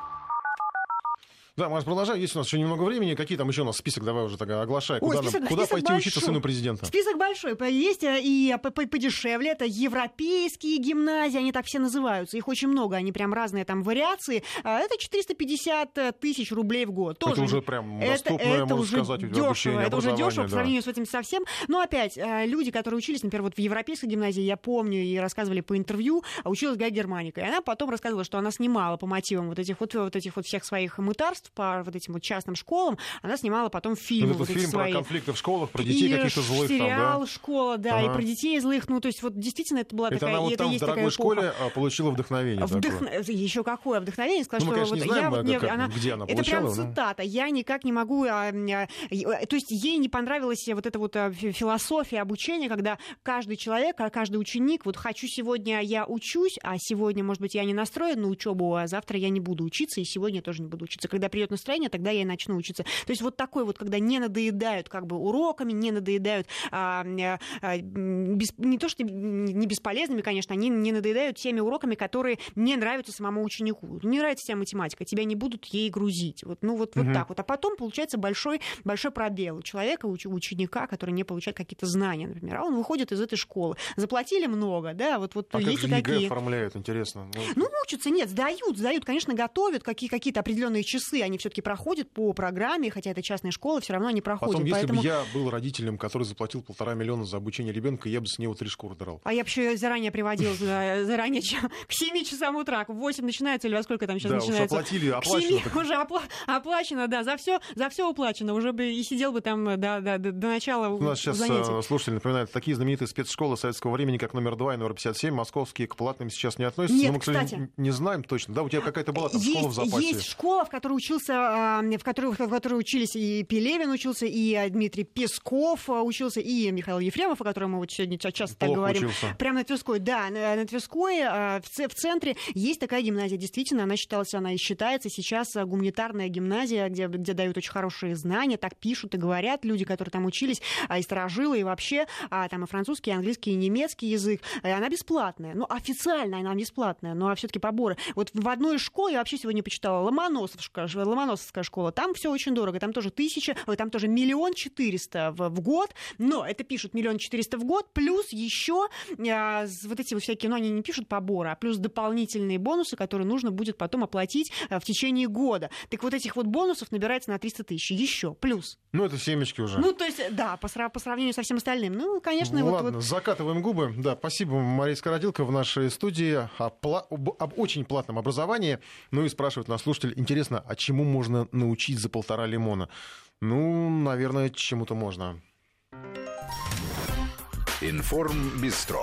Speaker 2: Да, мы продолжаем. Есть у нас еще немного времени. Какие там еще у нас список? Давай уже тогда оглашай. Куда,
Speaker 12: Ой, список,
Speaker 2: нам, куда
Speaker 12: список
Speaker 2: пойти
Speaker 12: большой.
Speaker 2: Учиться сыну президента?
Speaker 12: Список большой. Есть и подешевле. Это европейские гимназии. Они так все называются. Их очень много. Они прям разные там вариации. Это четыреста пятьдесят тысяч рублей в год. Тоже
Speaker 2: это уже прям доступное,
Speaker 12: это, это
Speaker 2: можно
Speaker 12: уже
Speaker 2: сказать,
Speaker 12: дешево.
Speaker 2: обучение,
Speaker 12: это уже дешево
Speaker 2: да.
Speaker 12: по сравнению с этим совсем. Но опять, люди, которые учились, например, вот в европейской гимназии, я помню, и рассказывали по интервью, училась Гая Германика. И она потом рассказывала, что она снимала по мотивам вот этих вот, вот этих вот всех своих мытарств по вот этим вот частным школам, она снимала потом фильмы.
Speaker 2: Ну,
Speaker 12: вот
Speaker 2: фильм
Speaker 12: свои.
Speaker 2: Про конфликты в школах, про детей
Speaker 12: и
Speaker 2: каких-то злых
Speaker 12: сериал
Speaker 2: там, да?
Speaker 12: «Школа», да, ага. И про детей злых. Ну, то есть, вот действительно, это была
Speaker 2: это
Speaker 12: такая...
Speaker 2: Она вот
Speaker 12: это
Speaker 2: там
Speaker 12: есть
Speaker 2: в дорогой школе
Speaker 12: эпоха.
Speaker 2: Получила вдохновение.
Speaker 12: Вдох... Еще какое вдохновение? Сказать,
Speaker 2: ну, мы,
Speaker 12: что
Speaker 2: конечно,
Speaker 12: вот
Speaker 2: не знаем,
Speaker 12: я, вот,
Speaker 2: как,
Speaker 12: мне, она...
Speaker 2: где она
Speaker 12: это
Speaker 2: получала.
Speaker 12: Это прям цитата. Но... Я никак не могу... А, а, то есть, ей не понравилась вот эта вот философия обучения, когда каждый человек, каждый ученик, вот хочу сегодня я учусь, а сегодня, может быть, я не настроен на учебу, а завтра я не буду учиться, и сегодня я тоже не буду учиться. Когда придет настроение, тогда я и начну учиться. То есть, вот такой вот, когда не надоедают как бы уроками, не надоедают а, а, без, не то что не бесполезными, конечно, они не надоедают теми уроками, которые не нравятся самому ученику. Не нравится тебе математика, тебя не будут ей грузить. Вот, ну вот, угу. вот так вот. А потом получается большой, большой пробел у человека, у ученика, который не получает какие-то знания, например. А он выходит из этой школы. Заплатили много, да, вот, вот
Speaker 2: а
Speaker 12: есть
Speaker 2: как же
Speaker 12: такие.
Speaker 2: ЕГЭ оформляют, интересно.
Speaker 12: Ну, ну учатся, нет, сдают, сдают, конечно, готовят, какие, какие-то определенные часы они все-таки проходят по программе, хотя это частные школы, все равно они проходят.
Speaker 2: Потом, если
Speaker 12: поэтому...
Speaker 2: бы я был родителем, который заплатил полтора миллиона за обучение ребенка, я бы с него три шкуры драл.
Speaker 12: А я бы еще заранее приводил, заранее, к семи часам утра, к восемь начинается, или во сколько там сейчас
Speaker 2: да,
Speaker 12: начинается?
Speaker 2: Да, уж оплатили, оплачено.
Speaker 12: К семи уже опла- оплачено, да, за все, за все уплачено, уже бы и сидел бы там до, до, до начала занятий.
Speaker 2: У нас сейчас занятий. Слушатели напоминают, такие знаменитые спецшколы советского времени, как номер два и номер пятьдесят семь, московские, к платным сейчас не относятся.
Speaker 12: Нет,
Speaker 2: но мы, кстати,
Speaker 12: кстати,
Speaker 2: не знаем точно. Да, у тебя какая-то была там
Speaker 12: есть,
Speaker 2: школа в запасе.
Speaker 12: Есть школа, в которой учился, в которой, в которой учились и Пелевин учился, и Дмитрий Песков учился, и Михаил Ефремов, о котором мы вот сегодня часто так говорим.
Speaker 2: Учился.
Speaker 12: Прямо на Тверской, да, на, на Тверской, в центре есть такая гимназия. Действительно, она считалась, она и считается сейчас гуманитарная гимназия, где, где дают очень хорошие знания, так пишут и говорят люди, которые там учились, и старожилы, и вообще там и французский, и английский, и немецкий язык. Она бесплатная, ну, официально она бесплатная, но все-таки поборы. Вот в одной из школ, я вообще сегодня почитала, Ломоносовская, Ломоносовская школа, там все очень дорого, там тоже тысяча, там тоже миллион четыреста в, в год, но это пишут миллион четыреста в год, плюс еще а, вот эти вот всякие, ну, они не пишут поборы, а плюс дополнительные бонусы, которые нужно будет потом оплатить а, в течение года. Так вот этих вот бонусов набирается на триста тысяч, еще, плюс.
Speaker 2: Ну, это семечки уже.
Speaker 12: Ну, то есть, да, по, по сравнению со всем остальным. Ну, конечно,
Speaker 2: ну,
Speaker 12: вот...
Speaker 2: Ладно,
Speaker 12: вот...
Speaker 2: закатываем губы. Да, спасибо, Мария Скородилка в нашей студии о пла- об, об очень платном образовании. Ну и спрашивает нас слушатель, интересно, а чему можно научить за полтора лимона? Ну, наверное, чему-то можно.
Speaker 1: Информбистро.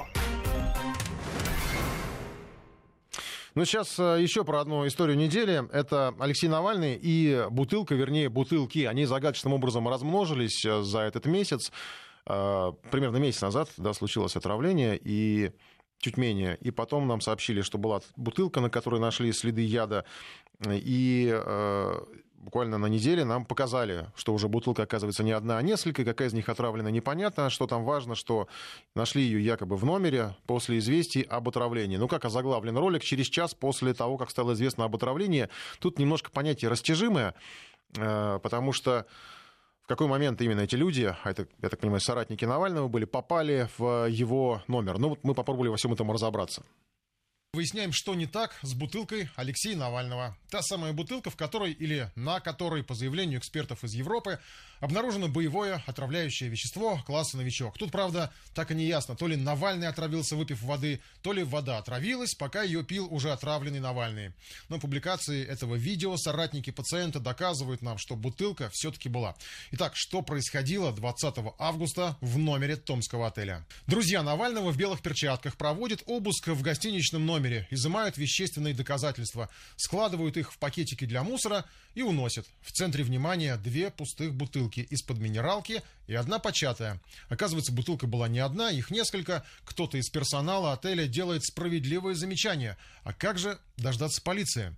Speaker 2: Ну, сейчас еще про одну историю недели. Это Алексей Навальный и бутылка, вернее, бутылки. Они загадочным образом размножились за этот месяц. Примерно месяц назад, да, случилось отравление, и чуть менее. И потом нам сообщили, что была бутылка, на которой нашли следы яда. И э, буквально на неделе нам показали, что уже бутылка, оказывается, не одна, а несколько. Какая из них отравлена, непонятно. Что там важно, что нашли ее якобы в номере после известий об отравлении. Ну, как озаглавлен ролик, через час после того, как стало известно об отравлении. Тут немножко понятие растяжимое, э, потому что в какой момент именно эти люди, а это, я так понимаю, соратники Навального были, попали в его номер. Ну, вот мы попробовали во всем этом разобраться. Выясняем, что не так с бутылкой Алексея Навального. Та самая бутылка, в которой или на которой, по заявлению экспертов из Европы, обнаружено боевое отравляющее вещество класса «Новичок». Тут, правда, так и не ясно, то ли Навальный отравился, выпив воды, то ли вода отравилась, пока ее пил уже отравленный Навальный. Но публикации этого видео соратники пациента доказывают нам, что бутылка все-таки была. Итак, что происходило двадцатого августа в номере томского отеля? Друзья Навального в белых перчатках проводят обыск в гостиничном номере, изымают вещественные доказательства, складывают их в пакетики для мусора и уносят. В центре внимания две пустых бутылки из-под минералки и одна початая. Оказывается, бутылка была не одна, их несколько. Кто-то из персонала отеля делает справедливые замечания. А как же дождаться полиции?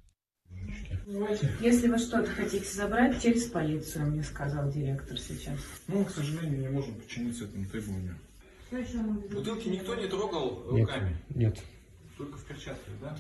Speaker 13: Если вы что-то хотите забрать, через полицию, мне сказал директор сейчас.
Speaker 14: Ну, к сожалению, не можем подчиниться этому требованию. Бутылки никто не трогал руками?
Speaker 2: Нет. нет.
Speaker 14: Только в перчатках, да?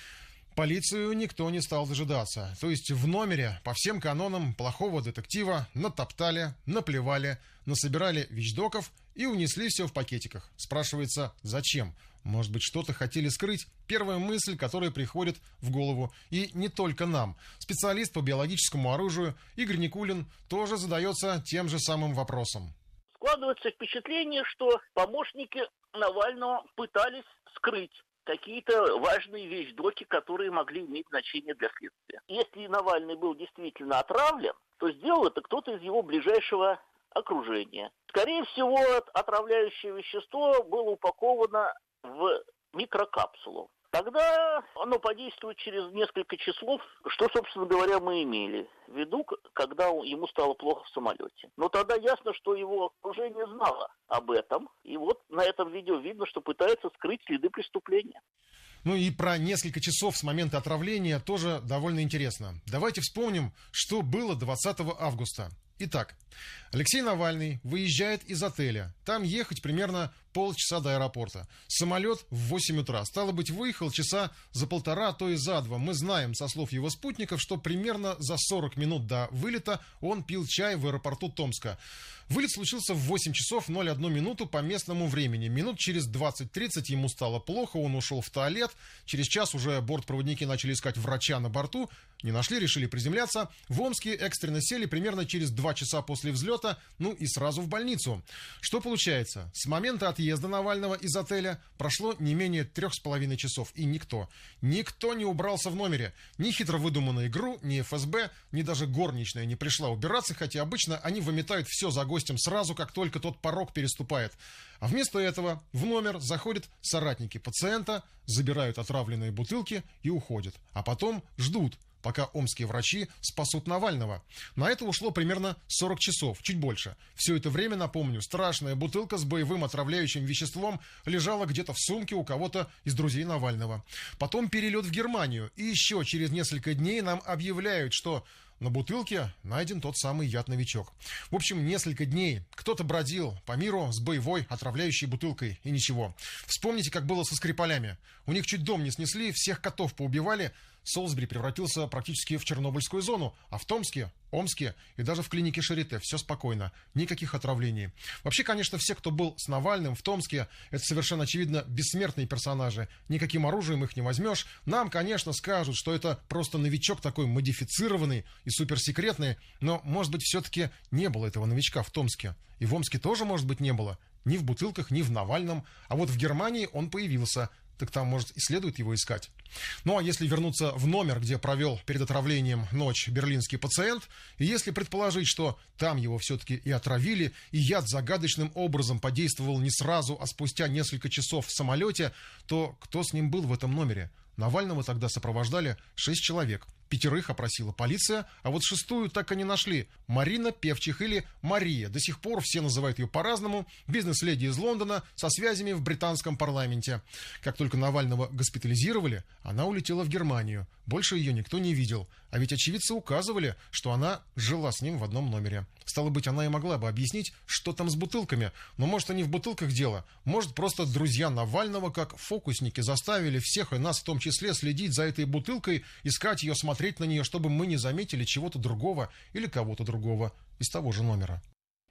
Speaker 2: Полицию никто не стал дожидаться. То есть в номере по всем канонам плохого детектива натоптали, наплевали, насобирали вещдоков и унесли все в пакетиках. Спрашивается, зачем? Может быть, что-то хотели скрыть? Первая мысль, которая приходит в голову. И не только нам. Специалист по биологическому оружию Игорь Никулин тоже задается тем же самым вопросом.
Speaker 15: Складывается впечатление, что помощники Навального пытались скрыть какие-то важные вещдоки, которые могли иметь значение для следствия. Если Навальный был действительно отравлен, то сделал это кто-то из его ближайшего окружения. Скорее всего, отравляющее вещество было упаковано в микрокапсулу. Тогда оно подействует через несколько часов, что, собственно говоря, мы имели в виду, когда ему стало плохо в самолете. Но тогда ясно, что его окружение знало об этом. И вот на этом видео видно, что пытается скрыть следы преступления.
Speaker 2: Ну и про несколько часов с момента отравления тоже довольно интересно. Давайте вспомним, что было двадцатого августа. Итак, Алексей Навальный выезжает из отеля. Там ехать примерно полчаса до аэропорта. Самолет в восемь утра. Стало быть, выехал часа за полтора, а то и за два. Мы знаем со слов его спутников, что примерно за сорок минут до вылета он пил чай в аэропорту Томска. Вылет случился в восемь часов ноль одну минуту по местному времени. Минут через двадцать-тридцать ему стало плохо, он ушел в туалет. Через час уже бортпроводники начали искать врача на борту. Не нашли, решили приземляться. В Омске экстренно сели примерно через два часа после взлета, ну и сразу в больницу. Что получается? С момента отъезда Навального из отеля прошло не менее трех с половиной часов, и никто, никто не убрался в номере. Ни хитро выдуманную игру, ни эф эс бэ, ни даже горничная не пришла убираться, хотя обычно они выметают все за гостем сразу, как только тот порог переступает. А вместо этого в номер заходят соратники пациента, забирают отравленные бутылки и уходят. А потом ждут, пока омские врачи спасут Навального. На это ушло примерно сорок часов, чуть больше. Все это время, напомню, страшная бутылка с боевым отравляющим веществом лежала где-то в сумке у кого-то из друзей Навального. Потом перелет в Германию. И еще через несколько дней нам объявляют, что на бутылке найден тот самый яд-новичок. В общем, несколько дней кто-то бродил по миру с боевой отравляющей бутылкой, и ничего. Вспомните, как было со Скрипалями. У них чуть дом не снесли, всех котов поубивали. Солсбери превратился практически в Чернобыльскую зону, а в Томске, Омске и даже в клинике Шарите все спокойно, никаких отравлений. Вообще, конечно, все, кто был с Навальным в Томске, это совершенно очевидно бессмертные персонажи. Никаким оружием их не возьмешь. Нам, конечно, скажут, что это просто новичок такой модифицированный и суперсекретный, но, может быть, все-таки не было этого новичка в Томске. И в Омске тоже, может быть, не было. Ни в бутылках, ни в Навальном. А вот в Германии он появился. Так там, может, и следует его искать. Ну, а если вернуться в номер, где провел перед отравлением ночь берлинский пациент, и если предположить, что там его все-таки и отравили, и яд загадочным образом подействовал не сразу, а спустя несколько часов в самолете, то кто с ним был в этом номере? Навального тогда сопровождали шесть человек. Пятерых опросила полиция, а вот шестую так и не нашли. Марина Певчих или Мария. До сих пор все называют ее по-разному. Бизнес-леди из Лондона со связями в британском парламенте. Как только Навального госпитализировали, она улетела в Германию. Больше ее никто не видел. А ведь очевидцы указывали, что она жила с ним в одном номере. Стало быть, она и могла бы объяснить, что там с бутылками. Но может, и не в бутылках дело. Может, просто друзья Навального, как фокусники, заставили всех, и нас в том числе, следить за этой бутылкой, искать ее, смотреть на нее, чтобы мы не заметили чего-то другого или кого-то другого из того же номера.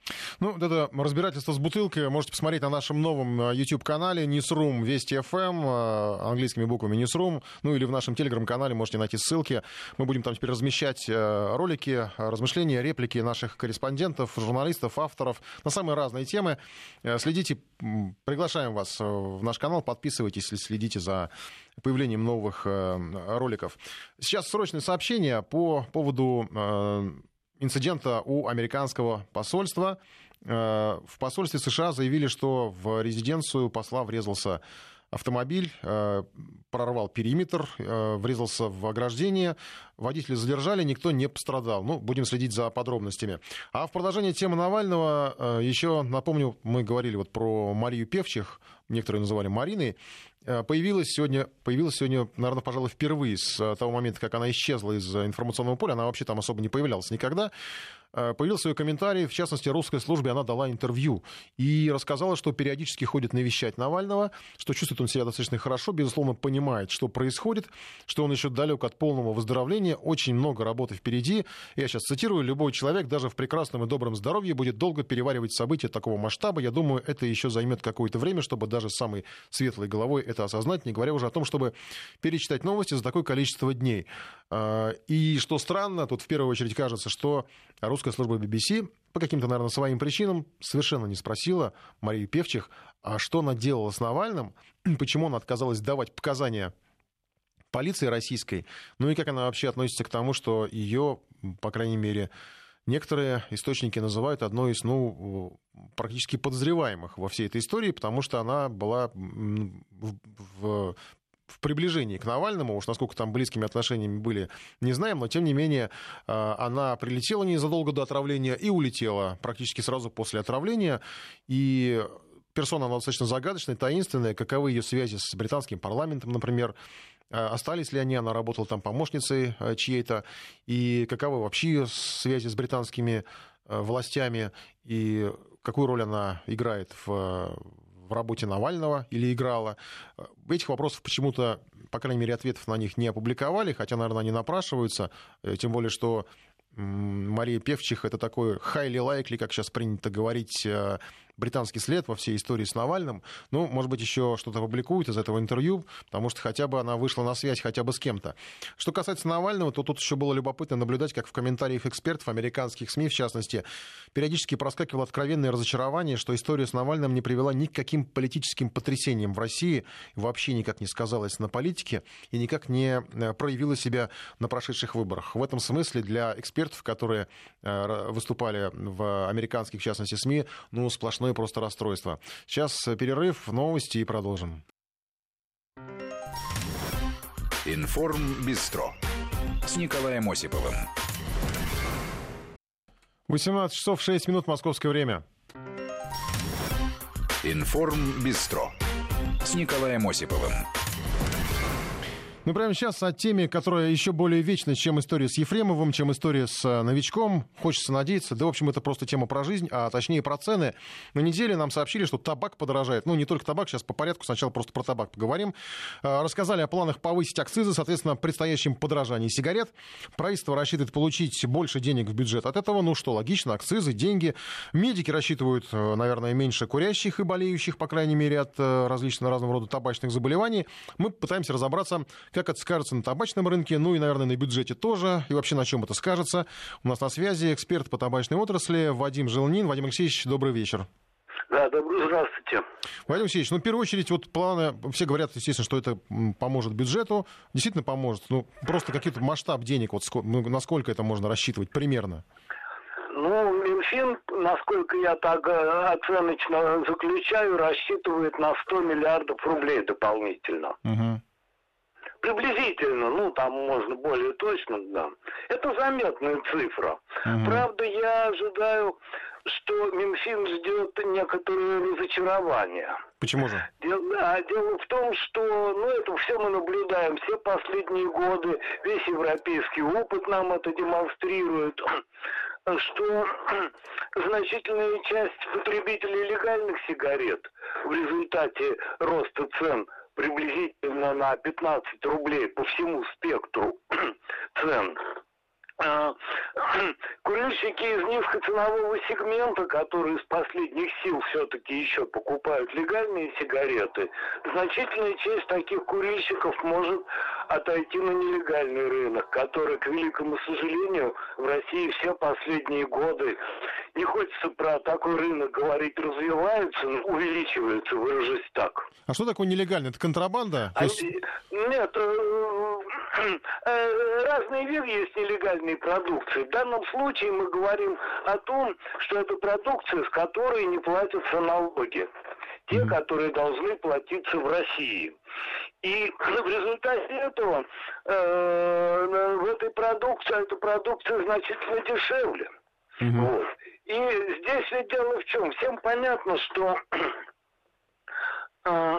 Speaker 2: Ну, вот это разбирательство с бутылкой можете посмотреть на нашем новом YouTube-канале Newsroom Вести эф эм, английскими буквами Newsroom, ну или в нашем Telegram-канале можете найти ссылки. Мы будем там теперь размещать ролики, размышления, реплики наших корреспондентов, журналистов, авторов на самые разные темы. Следите, приглашаем вас в наш канал, подписывайтесь, следите за появлением новых роликов. Сейчас срочное сообщение по поводу инцидента у американского посольства. В посольстве США заявили, что в резиденцию посла врезался автомобиль, прорвал периметр, врезался в ограждение. Водителя задержали, никто не пострадал. Ну, будем следить за подробностями. А в продолжение темы Навального еще напомню, мы говорили вот про Марию Певчих, некоторые называли Мариной. Появилась сегодня, появилась сегодня, наверное, пожалуй, впервые с того момента, как она исчезла из информационного поля. Она вообще там особо не появлялась никогда. Появился ее комментарий, в частности, русской службе она дала интервью и рассказала, что периодически ходит навещать Навального, что чувствует он себя достаточно хорошо, безусловно, понимает, что происходит, что он еще далек от полного выздоровления, очень много работы впереди. Я сейчас цитирую: «Любой человек, даже в прекрасном и добром здоровье, будет долго переваривать события такого масштаба. Я думаю, это еще займет какое-то время, чтобы даже с самой светлой головой это осознать, не говоря уже о том, чтобы перечитать новости за такое количество дней». И что странно, тут в первую очередь кажется, что русская служба би би си по каким-то, наверное, своим причинам совершенно не спросила Марию Певчих, а что она делала с Навальным, почему она отказалась давать показания полиции российской, ну и как она вообще относится к тому, что ее, по крайней мере, некоторые источники называют одной из, ну, практически подозреваемых во всей этой истории, потому что она была в, в в приближении к Навальному, уж насколько там близкими отношениями были, не знаем, но тем не менее она прилетела незадолго до отравления и улетела практически сразу после отравления, и персона она достаточно загадочная, таинственная, каковы ее связи с британским парламентом, например, остались ли они, она работала там помощницей чьей-то, и каковы вообще ее связи с британскими властями, и какую роль она играет в в работе Навального или играла. Этих вопросов почему-то, по крайней мере, ответов на них не опубликовали, хотя, наверное, они напрашиваются, тем более, что Мария Певчих — это такой highly likely, как сейчас принято говорить, британский след во всей истории с Навальным. Ну, может быть, еще что-то опубликуют из этого интервью, потому что хотя бы она вышла на связь хотя бы с кем-то. Что касается Навального, то тут еще было любопытно наблюдать, как в комментариях экспертов, американских СМИ в частности, периодически проскакивало откровенное разочарование, что история с Навальным не привела ни к каким политическим потрясениям в России, вообще никак не сказалась на политике и никак не проявила себя на прошедших выборах. В этом смысле для экспертов, которые выступали в американских, в частности, СМИ, ну, сплошной просто расстройство. Сейчас перерыв, новости и продолжим.
Speaker 1: Информбистро с Николаем Осиповым.
Speaker 2: восемнадцать часов шесть минут московское время.
Speaker 1: Информбистро с Николаем Осиповым.
Speaker 2: Ну, прямо сейчас о теме, которая еще более вечна, чем история с Ефремовым, чем история с новичком. Хочется надеяться. Да, в общем, это просто тема про жизнь, а точнее про цены. На неделе нам сообщили, что табак подорожает. Ну, не только табак, сейчас по порядку. Сначала просто про табак поговорим. Рассказали о планах повысить акцизы, соответственно, предстоящем подорожании сигарет. Правительство рассчитывает получить больше денег в бюджет от этого. Ну что, логично, акцизы, деньги. Медики рассчитывают, наверное, меньше курящих и болеющих, по крайней мере, от различных разного рода табачных заболеваний. Мы пытаемся разобраться, как это скажется на табачном рынке, ну и, наверное, на бюджете тоже, и вообще на чем это скажется. У нас на связи эксперт по табачной отрасли Вадим Желнин. Вадим Алексеевич, добрый вечер.
Speaker 16: Да, добрый, здравствуйте.
Speaker 2: Вадим Алексеевич, ну, в первую очередь, вот планы, все говорят, естественно, что это поможет бюджету, действительно поможет, ну, просто какой-то масштаб денег, вот ну, насколько это можно рассчитывать примерно?
Speaker 16: Ну, Минфин, насколько я так оценочно заключаю, рассчитывает на сто миллиардов рублей дополнительно.
Speaker 2: Угу.
Speaker 16: Приблизительно, ну, там можно более точно, да. Это заметная цифра. Угу. Правда, я ожидаю, что Минфин ждет некоторое разочарование.
Speaker 2: Почему же?
Speaker 16: Дело, да, дело в том, что, ну, это все мы наблюдаем, все последние годы, весь европейский опыт нам это демонстрирует, что значительная часть потребителей легальных сигарет в результате роста цен приблизительно на пятнадцать рублей по всему спектру цен курильщики из низкоценового сегмента, которые из последних сил все-таки еще покупают легальные сигареты, значительная часть таких курильщиков может отойти на нелегальный рынок, который, к великому сожалению, в России все последние годы, не хочется про такой рынок говорить, развивается, но увеличивается, выражусь так.
Speaker 2: А что такое нелегальный? Это контрабанда?
Speaker 16: А, есть... Нет, разные виды есть нелегальной продукции. В данном случае мы говорим о том, что это продукция, с которой не платятся налоги. Те, mm-hmm. которые должны платиться в России. И в результате этого э, в этой продукции, эта продукция значительно дешевле. Mm-hmm. Вот. И здесь ведь дело в чем? Всем понятно, что э,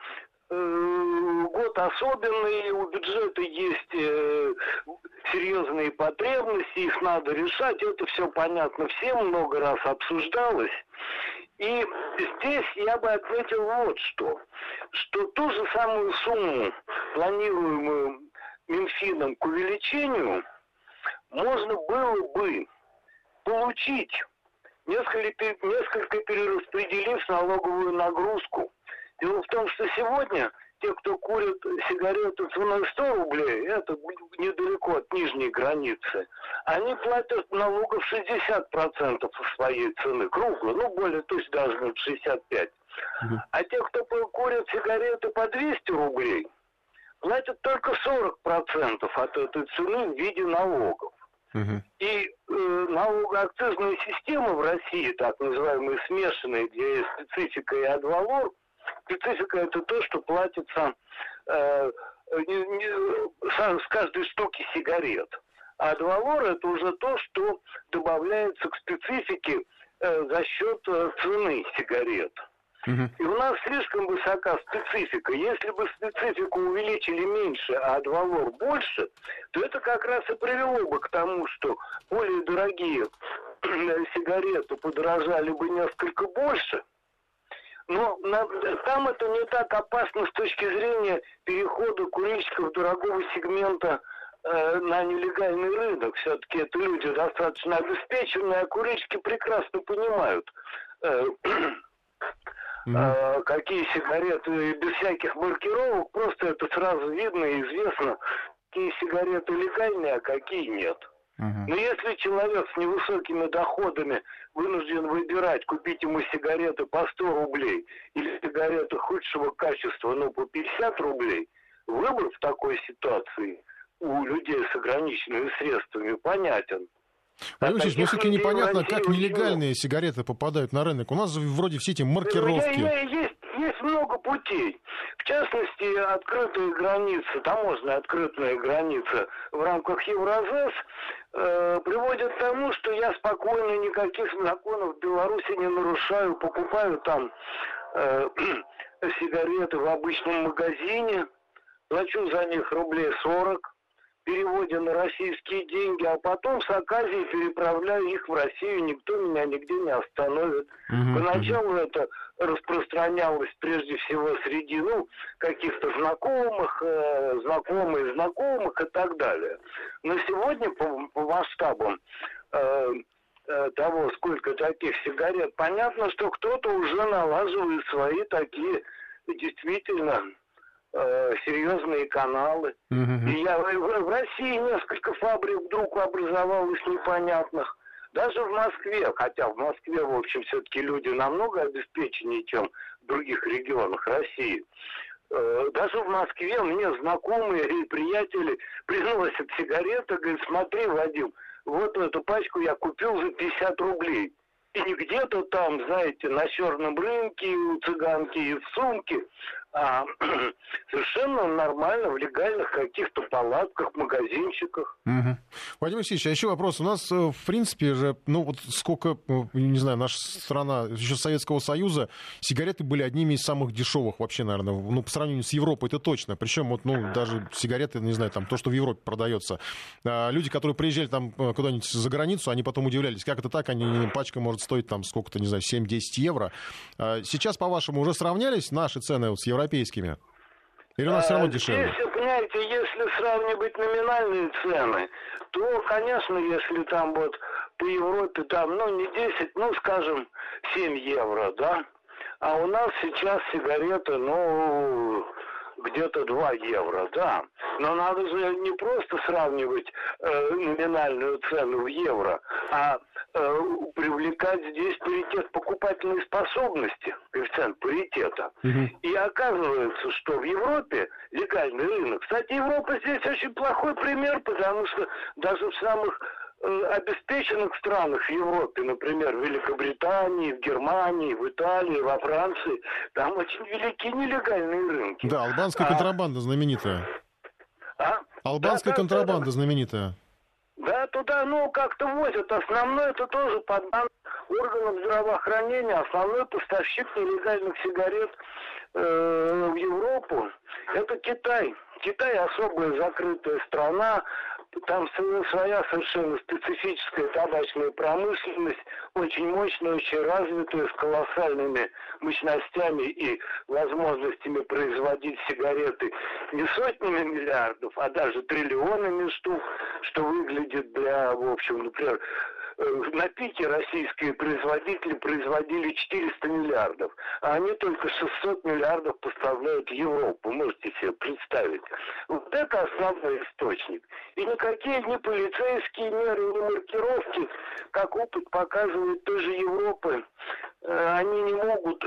Speaker 16: год особенный, у бюджета есть э, серьезные потребности, их надо решать, это все понятно всем, много раз обсуждалось. И здесь я бы отметил вот что, что ту же самую сумму, планируемую Минфином к увеличению, можно было бы получить, несколько, несколько перераспределив налоговую нагрузку. Дело в том, что сегодня те, кто курит сигареты ценой сто рублей, это недалеко от нижней границы, они платят налогов шестьдесят процентов своей цены, кругло, ну более точно даже шестьдесят пять процентов. Mm-hmm. А те, кто курит сигареты по двести рублей, платят только сорок процентов от этой цены в виде налогов. Uh-huh. И э, налогоакцизная система в России, так называемая смешанная, где есть специфика и адвалор, специфика это то, что платится э, не, не, с, с каждой штуки сигарет. А адвалор это уже то, что добавляется к специфике э, за счет э, цены сигарет. Uh-huh. И у нас слишком высока специфика. Если бы специфику увеличили меньше, а адвалор больше, то это как раз и привело бы к тому, что более дорогие сигареты подорожали бы несколько больше. Но на, там это не так опасно с точки зрения перехода курильщиков дорогого сегмента э, на нелегальный рынок. Все-таки это люди достаточно обеспеченные, а курильщики прекрасно понимают, э, Mm-hmm. какие сигареты без всяких маркировок, просто это сразу видно и известно, какие сигареты легальные, а какие нет. Mm-hmm. Но если человек с невысокими доходами вынужден выбирать, купить ему сигареты по сто рублей или сигареты худшего качества, ну, по пятьдесят рублей, выбор в такой ситуации у людей с ограниченными средствами понятен.
Speaker 2: Владимир Васильевич, но все-таки непонятно, как нелегальные сигареты попадают на рынок. У нас вроде все эти маркировки.
Speaker 16: Есть, есть много путей. В частности, открытые границы, таможенная открытая граница в рамках Евразес э, приводит к тому, что я спокойно никаких законов в Беларуси не нарушаю, покупаю там э, сигареты в обычном магазине, плачу за них рублей сорок. Переводе на российские деньги, а потом с Аказии переправляю их в Россию, никто меня нигде не остановит. Uh-huh, Поначалу uh-huh. это распространялось прежде всего среди ну, каких-то знакомых, э, знакомых, знакомых и так далее. Но сегодня по, по масштабам э, э, того, сколько таких сигарет, понятно, что кто-то уже налаживает свои такие действительно серьезные каналы. Uh-huh. И я, в, в России несколько фабрик вдруг образовалось непонятных. Даже в Москве, хотя в Москве, в общем, все-таки люди намного обеспеченнее, чем в других регионах России. Даже в Москве мне знакомые и приятели приносят сигареты, говорят, смотри, Вадим, вот эту пачку я купил за пятьдесят рублей. И не где-то там, знаете, на черном рынке, у цыганки и в сумке, а совершенно нормально в легальных каких-то палатках, магазинчиках.
Speaker 2: Угу. Владимир Васильевич, а еще вопрос. У нас, в принципе же, ну вот сколько, не знаю, наша страна, еще Советского Союза, сигареты были одними из самых дешевых вообще, наверное, ну, по сравнению с Европой, это точно. Причем вот, ну, даже сигареты, не знаю, там, то, что в Европе продается. А люди, которые приезжали там куда-нибудь за границу, они потом удивлялись, как это так, они, пачка может стоить там сколько-то, не знаю, семь-десять евро. А сейчас, по-вашему, уже сравнялись наши цены вот с европейскими? Или у нас все равно дешевле?
Speaker 16: Если, понимаете, если сравнивать номинальные цены, то, конечно, если там вот по Европе там, ну, не десять, ну, скажем, семь евро, да? А у нас сейчас сигареты, ну, где-то два евро, да. Но надо же не просто сравнивать э, номинальную цену в евро, а э, привлекать здесь паритет покупательной способности, коэффициент паритета. Угу. И оказывается, что в Европе легальный рынок. Кстати, Европа здесь очень плохой пример, потому что даже в самых обеспеченных странах в Европе, например, в Великобритании, в Германии, в Италии, во Франции, там очень велики нелегальные рынки.
Speaker 2: Да, албанская а... контрабанда знаменитая.
Speaker 16: А?
Speaker 2: Албанская да, контрабанда да, знаменитая.
Speaker 16: Да, туда, ну, как-то возят. Основной это тоже по данным органов здравоохранения, основной поставщик нелегальных сигарет э, в Европу это Китай. Китай особая закрытая страна. Там своя совершенно специфическая табачная промышленность, очень мощная, очень развитая, с колоссальными мощностями и возможностями производить сигареты не сотнями миллиардов, а даже триллионами штук, что выглядит для, в общем, например, на пике российские производители производили четыреста миллиардов, а они только шестьсот миллиардов поставляют в Европу. Можете себе представить. Вот это основной источник. И никакие ни полицейские меры, ни маркировки, как опыт показывает той же Европы, они не могут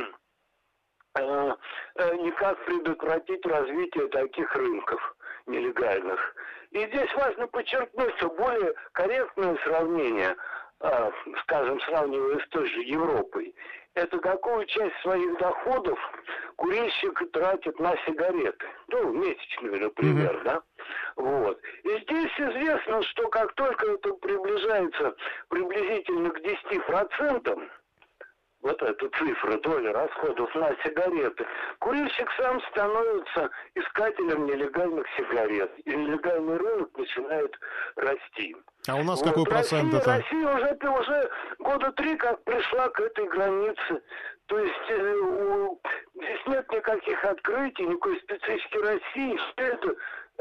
Speaker 16: никак предотвратить развитие таких рынков нелегальных. И здесь важно подчеркнуть, что более корректное сравнение, скажем, сравнивая с той же Европой, это какую часть своих доходов курильщик тратит на сигареты. Ну, месячную, например, mm-hmm. да? Вот. И здесь известно, что как только это приближается приблизительно к десяти процентам, вот эта цифра, доля расходов на сигареты, курильщик сам становится искателем нелегальных сигарет. И нелегальный рынок начинает расти.
Speaker 2: А у нас вот. Какой
Speaker 16: Россия,
Speaker 2: процент это?
Speaker 16: Россия уже, уже года три как пришла к этой границе. То есть э, у, здесь нет никаких открытий, никакой специфики России. Все это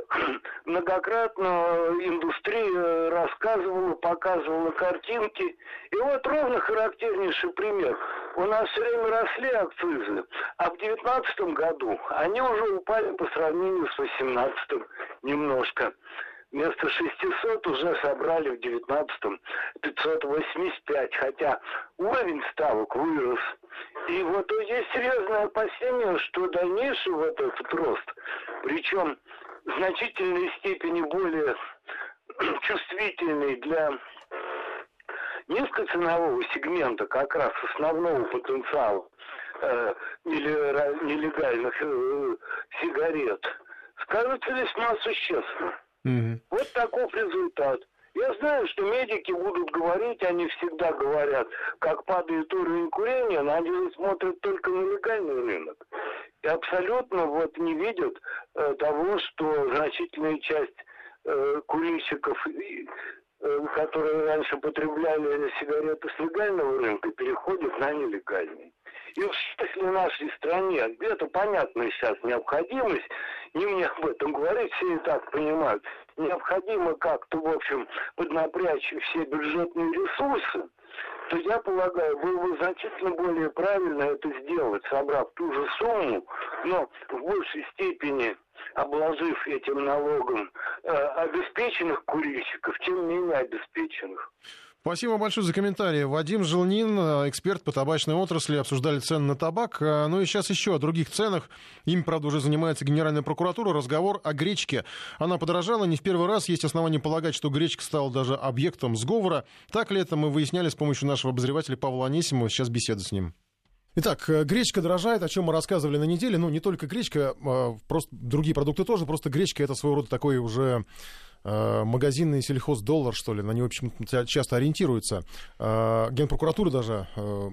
Speaker 16: многократно индустрия рассказывала, показывала картинки. И вот ровно характернейший пример. У нас все время росли акцизы, а в девятнадцатом году они уже упали по сравнению с восемнадцатым немножко. Вместо шестисот уже собрали в девятнадцатом пятьсот восемьдесят пять, хотя уровень ставок вырос. И вот есть серьезное опасение, что дальнейший вот этот рост, причем в значительной степени более чувствительный для низкоценового сегмента, как раз основного потенциала э, нелегальных э, сигарет, скажется весьма существенно. Mm-hmm. Вот таков результат. Я знаю, что медики будут говорить, они всегда говорят, как падает уровень курения, но они смотрят только на легальный рынок. И абсолютно вот не видят э, того, что значительная часть э, курильщиков, э, которые раньше потребляли сигареты с легального рынка, переходят на нелегальный. И если в нашей стране где-то понятна сейчас необходимость, не мне об этом говорить, все и так понимают, необходимо как-то, в общем, поднапрячь все бюджетные ресурсы, то, я полагаю, было бы значительно более правильно это сделать, собрав ту же сумму, но в большей степени обложив этим налогом э, обеспеченных курильщиков, чем менее обеспеченных.
Speaker 2: Спасибо большое за комментарии. Вадим Желнин, эксперт по табачной отрасли, обсуждали цены на табак. Ну и сейчас еще о других ценах. Им, правда, уже занимается Генеральная прокуратура. Разговор о гречке. Она подорожала не в первый раз. Есть основания полагать, что гречка стала даже объектом сговора. Так ли это, мы выясняли с помощью нашего обозревателя Павла Анисимова. Сейчас беседа с ним. Итак, гречка дорожает, о чем мы рассказывали на неделе. Ну, не только гречка, просто другие продукты тоже. Просто гречка — это своего рода такой уже магазинный сельхоздоллар, что ли, на него, в общем, часто ориентируются. Генпрокуратура даже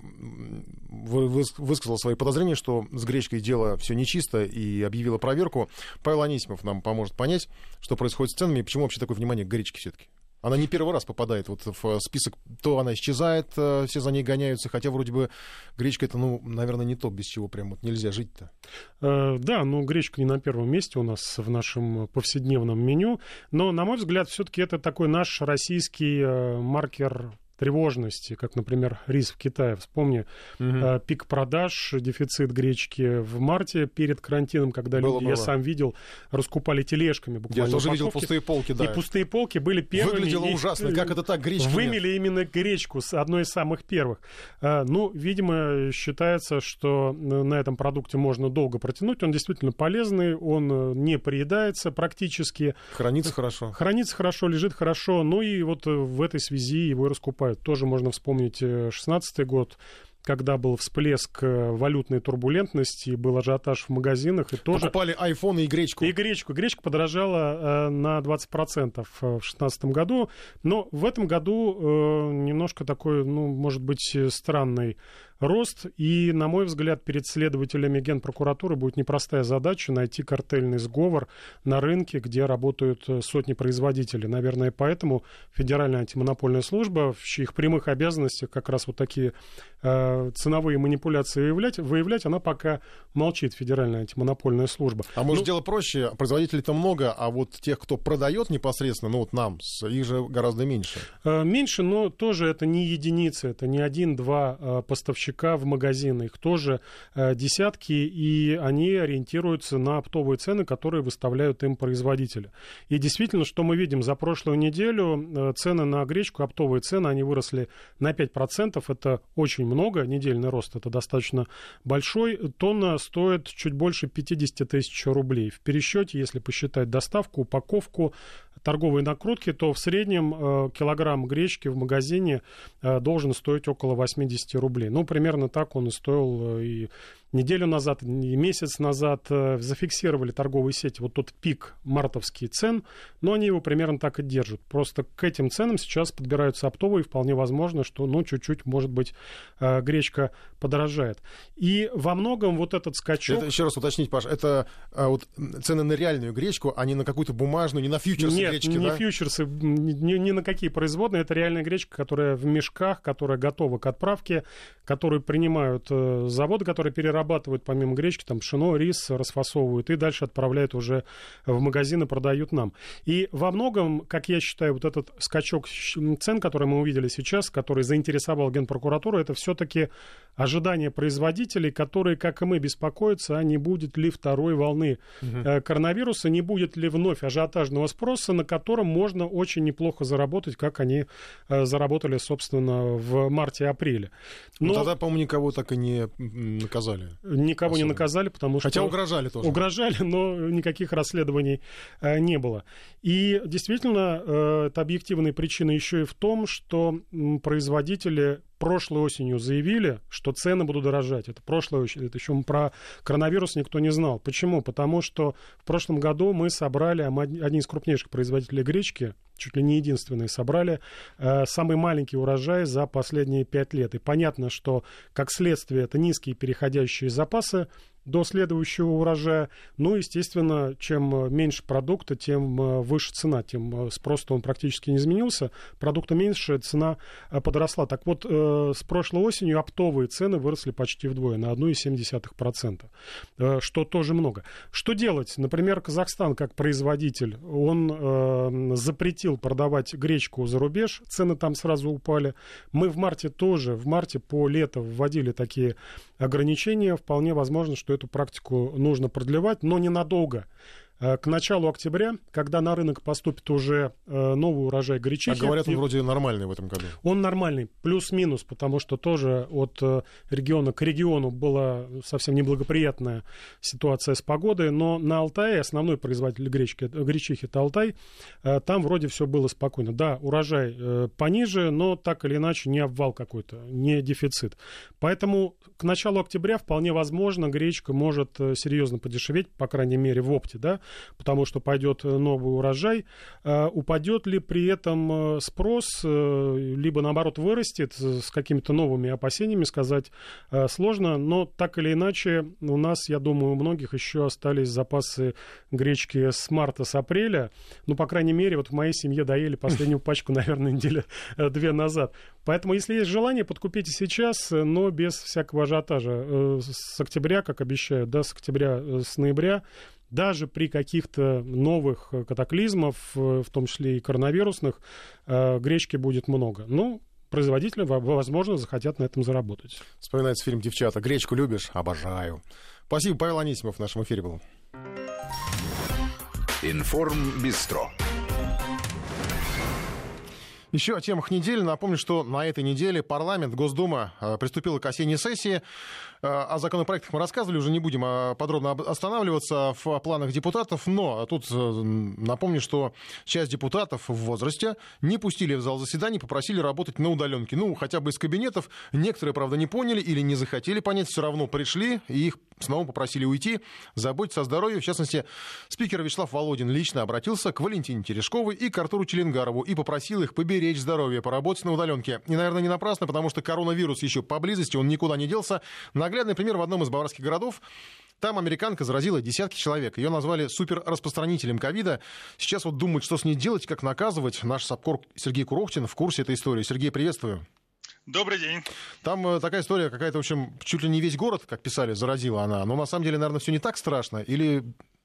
Speaker 2: высказала свои подозрения, что с гречкой дело все нечисто, и объявила проверку. Павел Анисимов нам поможет понять, что происходит с ценами и почему вообще такое внимание к гречке все-таки. Она не первый раз попадает вот в список, то она исчезает, все за ней гоняются, хотя вроде бы гречка это, ну, наверное, не то, без чего прям вот нельзя жить-то.
Speaker 4: Э, да, ну, гречка не на первом месте у нас в нашем повседневном меню, но, на мой взгляд, все-таки это такой наш российский э, маркер тревожности, как, например, рис в Китае. Вспомни, угу. э, пик продаж, дефицит гречки в марте перед карантином, когда было, люди, было. я сам видел, раскупали тележками буквально.
Speaker 2: Я тоже видел пустые полки, да.
Speaker 4: И пустые полки были первыми.
Speaker 2: Выглядело и, ужасно, как это так, гречки
Speaker 4: вымели
Speaker 2: нет.
Speaker 4: именно гречку, одной из самых первых. Э, ну, видимо, считается, что на этом продукте можно долго протянуть. Он действительно полезный, он не приедается практически.
Speaker 2: Хранится хорошо.
Speaker 4: Хранится хорошо, лежит хорошо. Ну и вот в этой связи его и раскупают. Тоже можно вспомнить шестнадцатый год, когда был всплеск валютной турбулентности, был ажиотаж в магазинах. И тоже...
Speaker 2: Покупали айфоны и гречку.
Speaker 4: И гречку. Гречка подорожала э, на двадцать процентов в шестнадцатом году. Но в этом году э, немножко такой, ну, может быть, странный рост. И, на мой взгляд, перед следователями Генпрокуратуры будет непростая задача найти картельный сговор на рынке, где работают сотни производителей. Наверное, поэтому Федеральная антимонопольная служба, в чьих прямых обязанностях как раз вот такие э, ценовые манипуляции выявлять, выявлять, она пока молчит, Федеральная антимонопольная служба.
Speaker 2: А может,
Speaker 4: ну,
Speaker 2: дело проще? Производителей-то много, а вот тех, кто продает непосредственно, ну вот нам, их же гораздо меньше.
Speaker 4: Э, меньше, но тоже это не единицы, это не один-два э, поставщика в магазины, их тоже э, десятки, и они ориентируются на оптовые цены, которые выставляют им производители. И действительно, что мы видим за прошлую неделю, э, цены на гречку, оптовые цены, они выросли на пять процентов, это очень много, недельный рост, это достаточно большой. Тонна стоит чуть больше пятьдесят тысяч рублей. В пересчете, если посчитать доставку, упаковку, торговые накрутки, то в среднем э, килограмм гречки в магазине э, должен стоить около восемьдесят рублей. Ну, примерно так он и стоил э, и неделю назад, и месяц назад. Э, зафиксировали торговые сети вот тот пик мартовский цен, но они его примерно так и держат. Просто к этим ценам сейчас подбираются оптовые, и вполне возможно, что, ну, чуть-чуть, может быть, э, гречка подорожает. И во многом вот этот скачок...
Speaker 2: Это, еще раз уточнить, Паш, это а, вот цены на реальную гречку, а не на какую-то бумажную, не на фьючерсы
Speaker 4: Нет,
Speaker 2: гречки,
Speaker 4: не
Speaker 2: да?
Speaker 4: фьючерсы, ни, ни на какие производные. Это реальная гречка, которая в мешках, которая готова к отправке, которую принимают э, заводы, которые перерабатывают помимо гречки, там пшено, рис расфасовывают и дальше отправляют уже в магазины, продают нам. И во многом, как я считаю, вот этот скачок цен, который мы увидели сейчас, который заинтересовал Генпрокуратуру, это все-таки ожидание производителей, которые, как и мы, беспокоятся, а не будет ли второй волны угу. коронавируса, не будет ли вновь ажиотажного спроса, на котором можно очень неплохо заработать, как они заработали, собственно, в марте-апреле.
Speaker 2: Но тогда, по-моему, никого так и не наказали.
Speaker 4: Никого особенно не наказали, потому что...
Speaker 2: Хотя угрожали тоже.
Speaker 4: Угрожали, но никаких расследований не было. И действительно, это объективная причина еще и в том, что производители прошлой осенью заявили, что цены будут дорожать. Это прошлая осень. Это еще про коронавирус никто не знал. Почему? Потому что в прошлом году мы собрали, одни из крупнейших производителей гречки, чуть ли не единственные, собрали э, самый маленький урожай за последние пять лет. И понятно, что как следствие это низкие переходящие запасы до следующего урожая. Ну, естественно, чем меньше продукта, тем выше цена, тем спрос-то он практически не изменился. Продукта меньше, цена подросла. Так вот, э, с прошлой осенью оптовые цены выросли почти вдвое, на одна целая семь десятых процента, э, что тоже много. Что делать? Например, Казахстан, как производитель, он э, запретил продавать гречку за рубеж, цены там сразу упали. Мы в марте тоже, в марте по лету вводили такие ограничения. Вполне возможно, что эту практику нужно продлевать, но ненадолго. К началу октября, когда на рынок поступит уже новый урожай гречихи...
Speaker 2: А говорят, он вроде нормальный в этом году.
Speaker 4: Он нормальный, плюс-минус, потому что тоже от региона к региону была совсем неблагоприятная ситуация с погодой, но на Алтае, основной производитель гречки, гречихи — это Алтай, там вроде все было спокойно. Да, урожай пониже, но так или иначе не обвал какой-то, не дефицит. Поэтому к началу октября вполне возможно гречка может серьезно подешеветь, по крайней мере в опте, да. потому что пойдет новый урожай. Упадет ли при этом спрос, либо наоборот вырастет, с какими-то новыми опасениями сказать сложно, но так или иначе у нас, я думаю, у многих еще остались запасы гречки с марта, с апреля. Ну, по крайней мере, вот в моей семье доели последнюю пачку, наверное, недели две назад. Поэтому, если есть желание, подкупите сейчас, но без всякого ажиотажа. С октября, как обещают, да, с октября, с ноября, даже при каких-то новых катаклизмах, в том числе и коронавирусных, гречки будет много. Ну, производители, возможно, захотят на этом заработать.
Speaker 2: Вспоминается фильм «Девчата». Гречку любишь? Обожаю. Спасибо, Павел Анисимов в нашем эфире был.
Speaker 1: Информбистро.
Speaker 2: Еще о темах недели. Напомню, что на этой неделе парламент, Госдума приступила к осенней сессии. О законопроектах мы рассказывали, уже не будем подробно останавливаться в планах депутатов, но тут напомню, что часть депутатов в возрасте не пустили в зал заседаний, попросили работать на удаленке. Ну, хотя бы из кабинетов. Некоторые, правда, не поняли или не захотели понять, все равно пришли, и их снова попросили уйти, заботиться о здоровье. В частности, спикер Вячеслав Володин лично обратился к Валентине Терешковой и к Артуру Челенгарову и попросил их поберечь здоровье, поработать на удаленке. И, наверное, не напрасно, потому что коронавирус еще поблизости, он никуда не делся. Наглядный пример в одном из баварских городов. Там американка заразила десятки человек. Ее назвали суперраспространителем ковида. Сейчас вот думают, что с ней делать, как наказывать. Наш САПКОР Сергей Курохтин в курсе этой истории. Сергей, приветствую.
Speaker 17: Добрый день.
Speaker 2: Там такая история какая-то, в общем, чуть ли не весь город, как писали, заразила она. Но на самом деле, наверное, все не так страшно. Или...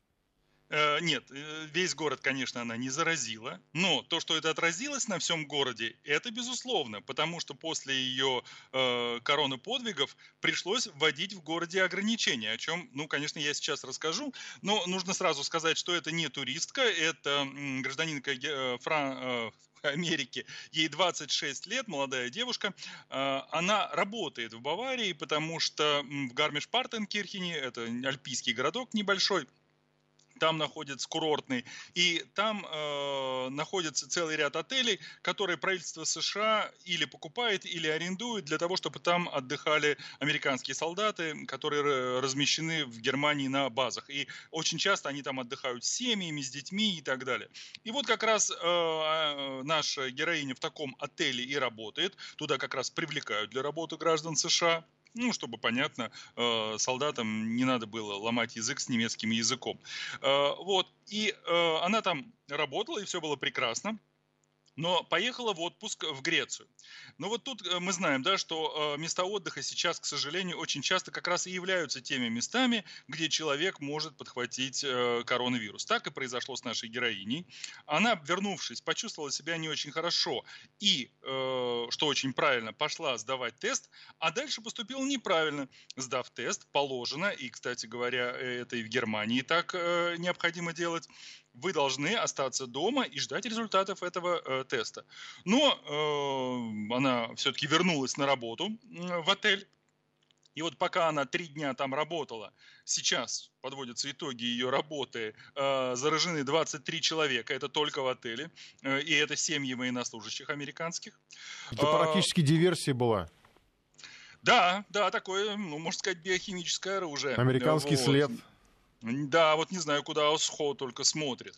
Speaker 17: Нет, весь город, конечно, она не заразила, но то, что это отразилось на всем городе, это безусловно, потому что после ее э, короны подвигов пришлось вводить в городе ограничения, о чем, ну, конечно, я сейчас расскажу, но нужно сразу сказать, что это не туристка, это гражданинка э, Фран... Э, Америки, ей двадцать шесть лет, молодая девушка, она работает в Баварии, потому что в Гармиш-Партенкирхене, это альпийский городок небольшой, там находится курортный, и там э, находится целый ряд отелей, которые правительство США или покупает, или арендует для того, чтобы там отдыхали американские солдаты, которые размещены в Германии на базах. И очень часто они там отдыхают с семьями, с детьми и так далее. И вот как раз э, наша героиня в таком отеле и работает. Туда как раз привлекают для работы граждан США. Ну, чтобы, понятно, солдатам не надо было ломать язык с немецким языком. Вот. И она там работала, и все было прекрасно. Но поехала в отпуск в Грецию. Но вот тут мы знаем, да, что места отдыха сейчас, к сожалению, очень часто как раз и являются теми местами, где человек может подхватить коронавирус. Так и произошло с нашей героиней. Она, вернувшись, почувствовала себя не очень хорошо и, что очень правильно, пошла сдавать тест, а дальше поступила неправильно. Сдав тест, положено, и, кстати говоря, это и в Германии так необходимо делать, вы должны остаться дома и ждать результатов этого э, теста. Но э, она все-таки вернулась на работу э, в отель. И вот пока она три дня там работала, сейчас подводятся итоги ее работы, э, заражены двадцать три человека, это только в отеле, э, и это семьи военнослужащих американских.
Speaker 2: Это практически э, диверсия была.
Speaker 17: Да, да, такое, ну, можно сказать, биохимическое оружие.
Speaker 2: Американский
Speaker 17: вот.
Speaker 2: след.
Speaker 17: Да, вот не знаю, куда Осхо только смотрит.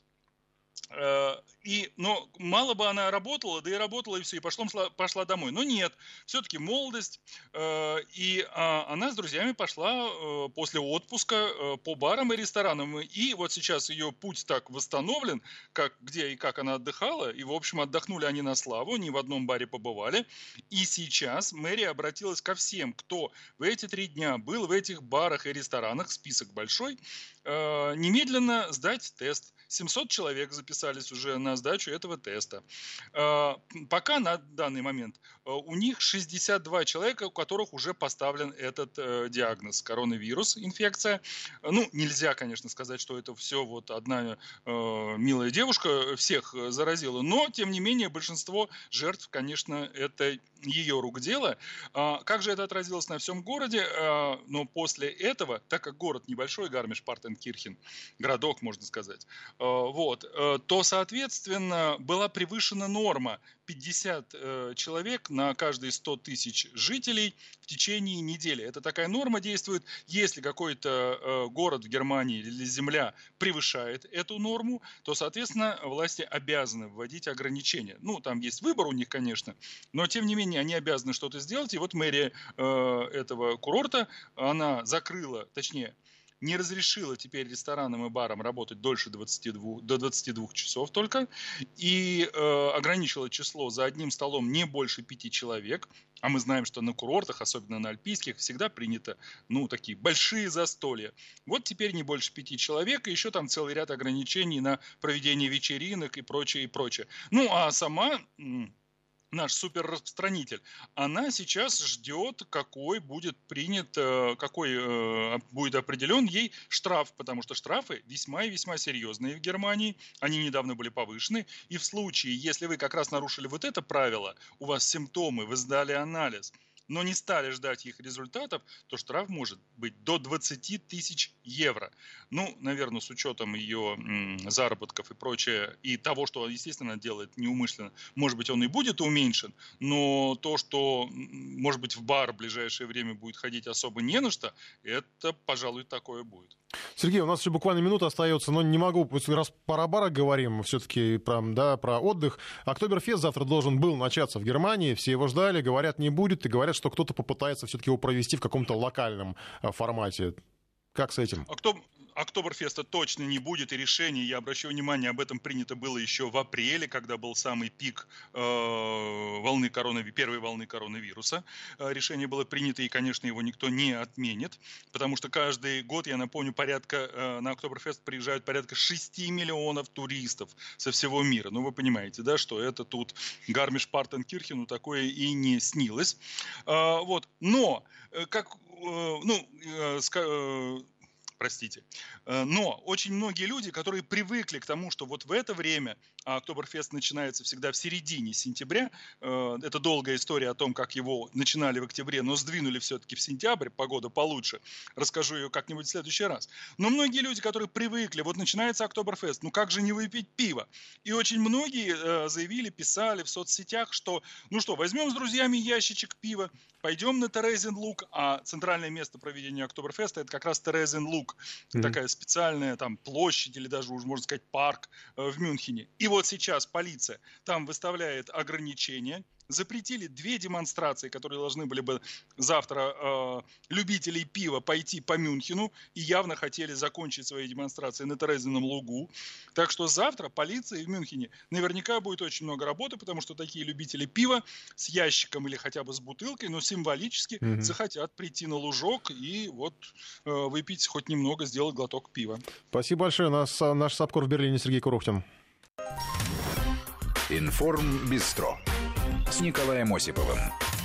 Speaker 17: И, но мало бы она работала, да и работала, и все, и пошла, пошла домой. Но нет, все-таки молодость. И она с друзьями пошла после отпуска по барам и ресторанам. И вот сейчас ее путь так восстановлен, как, где и как она отдыхала. И, в общем, отдохнули они на славу, ни в одном баре побывали. И сейчас мэрия обратилась ко всем, кто в эти три дня был в этих барах и ресторанах, список большой, немедленно сдать тест. семьсот человек записались уже на сдачу этого теста. Пока на данный момент у них шестьдесят два человека, у которых уже поставлен этот диагноз – коронавирус, инфекция. Ну, нельзя, конечно, сказать, что это все вот одна милая девушка всех заразила, но, тем не менее, большинство жертв, конечно, это ее рук дело. Как же это отразилось на всем городе? Но после этого, так как город небольшой, Гармиш-Партенкирхен, городок, можно сказать, вот, то, соответственно, была превышена норма пятьдесят э, человек на каждые сто тысяч жителей в течение недели. Это такая норма действует, если какой-то э, город в Германии или земля превышает эту норму, то, соответственно, власти обязаны вводить ограничения. Ну, там есть выбор у них, конечно, но, тем не менее, они обязаны что-то сделать. И вот мэрия э, этого курорта, она закрыла, точнее, не разрешила теперь ресторанам и барам работать дольше двадцати двух, до двадцати двух часов только, и э, ограничила число за одним столом не больше пяти человек. А мы знаем, что на курортах, особенно на альпийских, всегда принято, ну, такие большие застолья. Вот теперь не больше пяти человек, и еще там целый ряд ограничений на проведение вечеринок и прочее, и прочее. Ну, а сама... наш суперраспространитель, она сейчас ждет, какой будет принят, какой будет определен ей штраф, потому что штрафы весьма и весьма серьезные в Германии, они недавно были повышены, и в случае, если вы как раз нарушили вот это правило, у вас симптомы, вы сдали анализ, но не стали ждать их результатов, то штраф может быть до двадцати тысяч евро. Ну, наверное, с учетом ее м, заработков и прочее, и того, что, естественно, она делает неумышленно, может быть, он и будет уменьшен, но то, что, может быть, в бар в ближайшее время будет ходить особо не на что, это, пожалуй, такое будет.
Speaker 2: Сергей, у нас еще буквально минута остается, но не могу, раз про бары говорим, все-таки про, да, про отдых. Октоберфест завтра должен был начаться в Германии, все его ждали, говорят, не будет, и говорят, что кто-то попытается все-таки его провести в каком-то локальном формате. Как с этим?
Speaker 17: А кто... Октоберфеста точно не будет, и решение, я обращаю внимание, об этом принято было еще в апреле, когда был самый пик э, волны коронави... первой волны коронавируса. Э, решение было принято, и, конечно, его никто не отменит, потому что каждый год, я напомню, порядка э, на Октоберфест приезжают порядка шести миллионов туристов со всего мира. Ну, вы понимаете, да, что это тут Гармиш-Партенкирхену такое и не снилось. Э, вот. Но, э, как, э, ну, э, э, простите. Но очень многие люди, которые привыкли к тому, что вот в это время, а Октоберфест начинается всегда в середине сентября, это долгая история о том, как его начинали в октябре, но сдвинули все-таки в сентябрь, погода получше, расскажу ее как-нибудь в следующий раз. Но многие люди, которые привыкли, вот начинается Октоберфест, ну как же не выпить пиво? И очень многие заявили, писали в соцсетях, что ну что, возьмем с друзьями ящичек пива, пойдем на Терезенлуг, а центральное место проведения Октоберфеста это как раз Терезенлуг, mm-hmm. такая специальная там площадь или даже, уже можно сказать, парк э, в Мюнхене. И вот сейчас полиция там выставляет ограничения, запретили две демонстрации, которые должны были бы завтра э, любителей пива пойти по Мюнхену и явно хотели закончить свои демонстрации на Терезином лугу. Так что завтра полиции в Мюнхене наверняка будет очень много работы, потому что такие любители пива с ящиком или хотя бы с бутылкой, но символически mm-hmm. захотят прийти на лужок и вот э, выпить хоть немного, сделать глоток пива.
Speaker 2: Спасибо большое. Наш, наш САПКОР в Берлине Сергей Курухтин.
Speaker 1: Информбистро с Николаем Осиповым.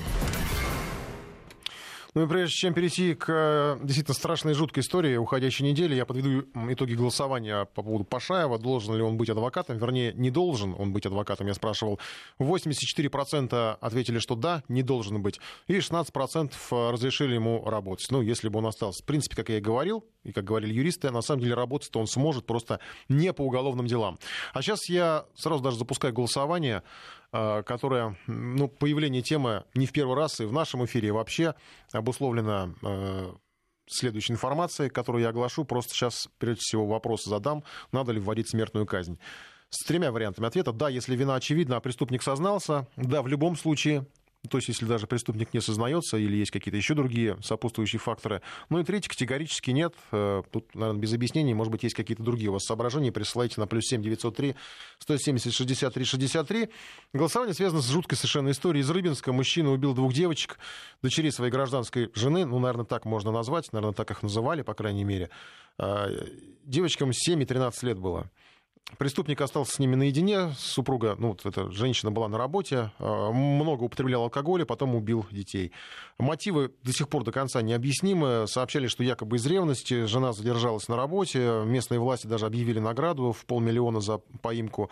Speaker 2: Ну и прежде чем перейти к действительно страшной и жуткой истории уходящей недели, я подведу итоги голосования по поводу Пашаева. Должен ли он быть адвокатом? Вернее, не должен он быть адвокатом, я спрашивал. восемьдесят четыре процента ответили, что да, не должен быть. И шестнадцать процентов разрешили ему работать. Ну, если бы он остался. В принципе, как я и говорил, и как говорили юристы, на самом деле работать-то он сможет, просто не по уголовным делам. А сейчас я сразу даже запускаю голосование, которое, ну, появление темы не в первый раз и в нашем эфире и вообще обусловлено э, следующей информацией, которую я оглашу. Просто сейчас, прежде всего, вопрос задам, надо ли вводить смертную казнь. С тремя вариантами ответа. Да, если вина очевидна, а преступник сознался. Да, в любом случае. То есть, если даже преступник не сознается или есть какие-то еще другие сопутствующие факторы. Ну и третий, категорически нет. Тут, наверное, без объяснений. Может быть, есть какие-то другие у вас соображения. Присылайте на плюс семь девятьсот три сто семьдесят шестьдесят три шестьдесят три. Голосование связано с жуткой совершенно историей из Рыбинска. Мужчина убил двух девочек, дочерей своей гражданской жены. Ну, наверное, так можно назвать. Наверное, так их называли, по крайней мере. Девочкам семь и тринадцать лет было. Преступник остался с ними наедине, супруга, ну, вот эта женщина была на работе, много употреблял алкоголя, потом убил детей. Мотивы до сих пор до конца необъяснимы. Сообщали, что якобы из ревности жена задержалась на работе, местные власти даже объявили награду в полмиллиона за поимку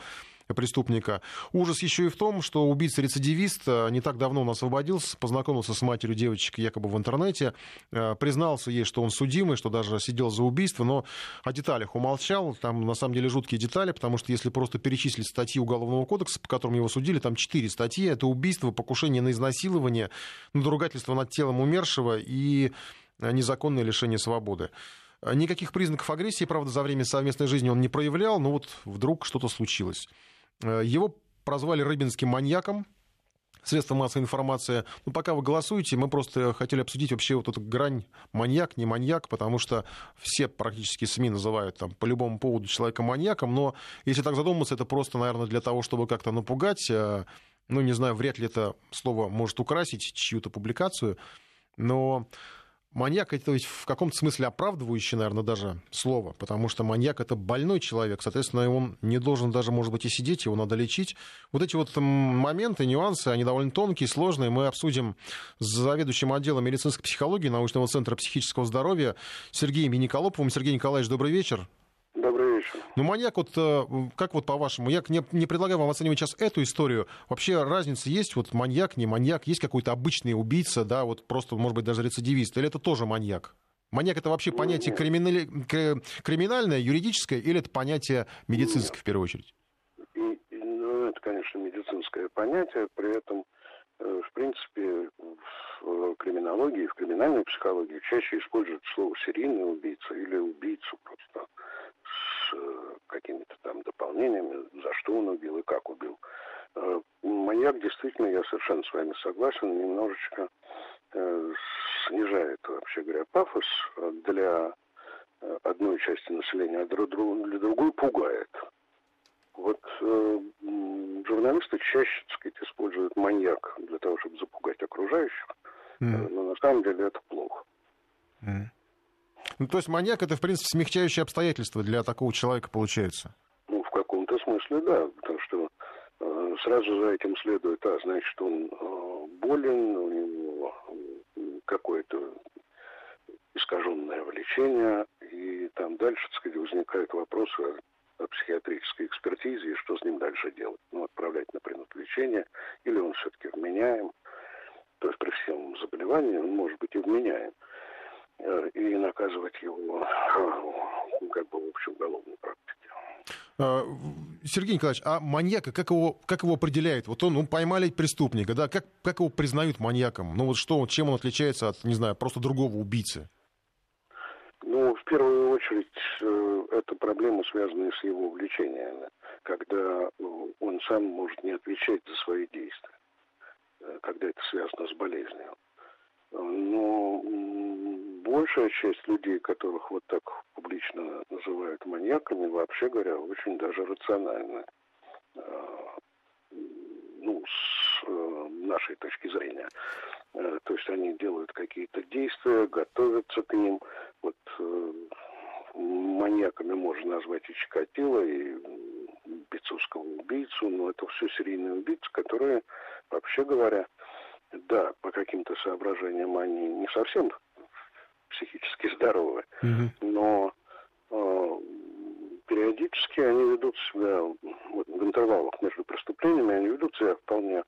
Speaker 2: преступника. Ужас еще и в том, что убийца-рецидивист не так давно он освободился, познакомился с матерью девочек якобы в интернете, признался ей, что он судимый, что даже сидел за убийство, но о деталях умолчал. Там на самом деле жуткие детали, потому что если просто перечислить статьи Уголовного кодекса, по которым его судили, там четыре статьи. Это убийство, покушение на изнасилование, надругательство над телом умершего и незаконное лишение свободы. Никаких признаков агрессии, правда, за время совместной жизни он не проявлял, но вот вдруг что-то случилось. Его прозвали рыбинским маньяком, средства массовой информации. Ну, пока вы голосуете, мы просто хотели обсудить вообще вот эту грань маньяк, не маньяк, потому что все практически СМИ называют там по любому поводу человека маньяком, но если так задуматься, это просто, наверное, для того, чтобы как-то напугать. Ну, не знаю, вряд ли это слово может украсить чью-то публикацию, но маньяк — это ведь в каком-то смысле оправдывающее, наверное, даже слово, потому что маньяк — это больной человек, соответственно, он не должен даже, может быть, и сидеть, его надо лечить. Вот эти вот моменты, нюансы, они довольно тонкие, сложные, мы обсудим с заведующим отделом медицинской психологии научного центра психического здоровья Сергеем Яниколоповым. Сергей Николаевич, добрый вечер.
Speaker 18: Добрый вечер.
Speaker 2: Ну, маньяк, вот как вот по-вашему, я не, не предлагаю вам оценивать сейчас эту историю. Вообще разница есть? Вот маньяк, не маньяк, есть какой-то обычный убийца, да, вот просто, может быть, даже рецидивист, или это тоже маньяк? Маньяк — это вообще понятие криминали... криминальное, юридическое, или это понятие медицинское в первую очередь?
Speaker 18: И, и, ну, это, конечно, медицинское понятие, при этом, э, в принципе, в криминологии, в криминальной психологии чаще используют слово серийный убийца или убийцу просто с какими-то там дополнениями, за что он убил и как убил. Маньяк, действительно, я совершенно с вами согласен, немножечко э, снижает, вообще говоря, пафос для одной части населения, а для другой пугает. Вот э, журналисты чаще, так сказать, используют маньяк для того, чтобы запугать окружающих, mm. но на самом деле это плохо.
Speaker 2: Mm. Ну, то есть маньяк — это, в принципе, смягчающее обстоятельство для такого человека, получается?
Speaker 18: Ну, в каком-то смысле, да. Потому что э, сразу за этим следует, а, значит, он э, болен, у него какое-то искаженное влечение, и там дальше, так сказать, возникают вопросы о, о психиатрической экспертизе, и что с ним дальше делать. Ну, отправлять на принудительное, или он все-таки вменяем. То есть при всем заболевании он может быть и вменяем. И наказывать его как бы в общем уголовной практике.
Speaker 2: Сергей Николаевич, а маньяка, как его, как его определяют? Вот он, ну, поймали преступника, да, как, как его признают маньяком? Ну вот что, чем он отличается от, не знаю, просто другого убийцы?
Speaker 18: Ну, в первую очередь, это проблемы, связанные с его увлечениями, когда он сам может не отвечать за свои действия, когда это связано с болезнью. Но большая часть людей, которых вот так публично называют маньяками, вообще говоря, очень даже рациональны. Ну, с нашей точки зрения. То есть они делают какие-то действия, готовятся к ним. Вот маньяками можно назвать и Чикатило, и Бицовского убийцу, но это все серийные убийцы, которые, вообще говоря, да, по каким-то соображениям они не совсем психически здоровы, mm-hmm. но э, периодически они ведут себя, вот, в интервалах между преступлениями, они ведут себя вполне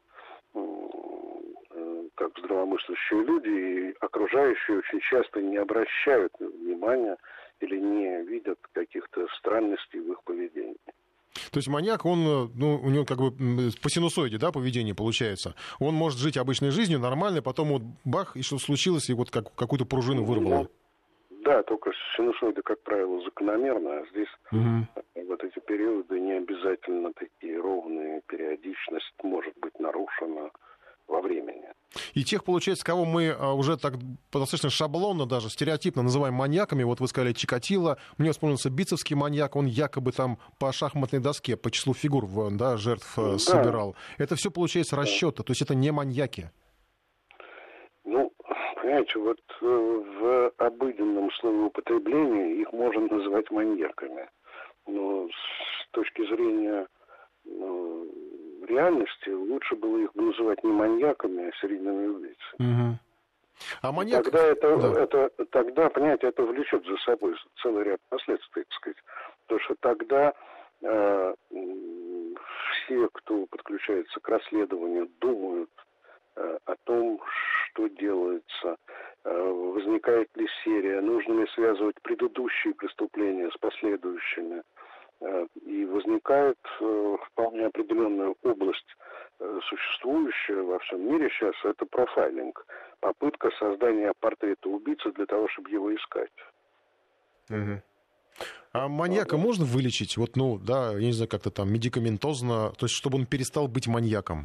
Speaker 18: э, как здравомыслящие люди, и окружающие очень часто не обращают внимания или не видят каких-то странностей в их поведении.
Speaker 2: То есть маньяк, он, ну, у него как бы по синусоиде, да, поведение получается. Он может жить обычной жизнью, нормально, потом вот бах, и что случилось, и вот как, какую-то пружину вырвало.
Speaker 18: Да, только синусоиды, как правило, закономерны, а здесь угу. вот эти периоды не обязательно такие ровные, периодичность может быть нарушена во времени.
Speaker 2: И тех, получается, кого мы уже так достаточно шаблонно, даже стереотипно называем маньяками, вот вы сказали Чикатило, мне вспомнился Бицовский маньяк, он якобы там по шахматной доске, по числу фигур, да, жертв да. собирал. Это все, получается, расчеты, то есть это не маньяки.
Speaker 18: Ну, понимаете, вот в обыденном словоупотреблении их можно называть маньяками. Но с точки зрения ну, реальности лучше было их называть не маньяками, а серийными убийцами.
Speaker 2: Угу. А маньяк...
Speaker 18: Тогда, это,
Speaker 2: да.
Speaker 18: это, тогда, понимаете, это влечет за собой целый ряд последствий, так сказать. Потому что тогда э, те, кто подключается к расследованию, думают о том, что делается, возникает ли серия, нужно ли связывать предыдущие преступления с последующими. И возникает вполне определенная область, существующая во всем мире сейчас, это профайлинг. Попытка создания портрета убийцы для того, чтобы его искать.
Speaker 2: Угу. А маньяка можно вылечить? Вот, ну, да, я не знаю, как-то там медикаментозно, то есть, чтобы он перестал быть маньяком?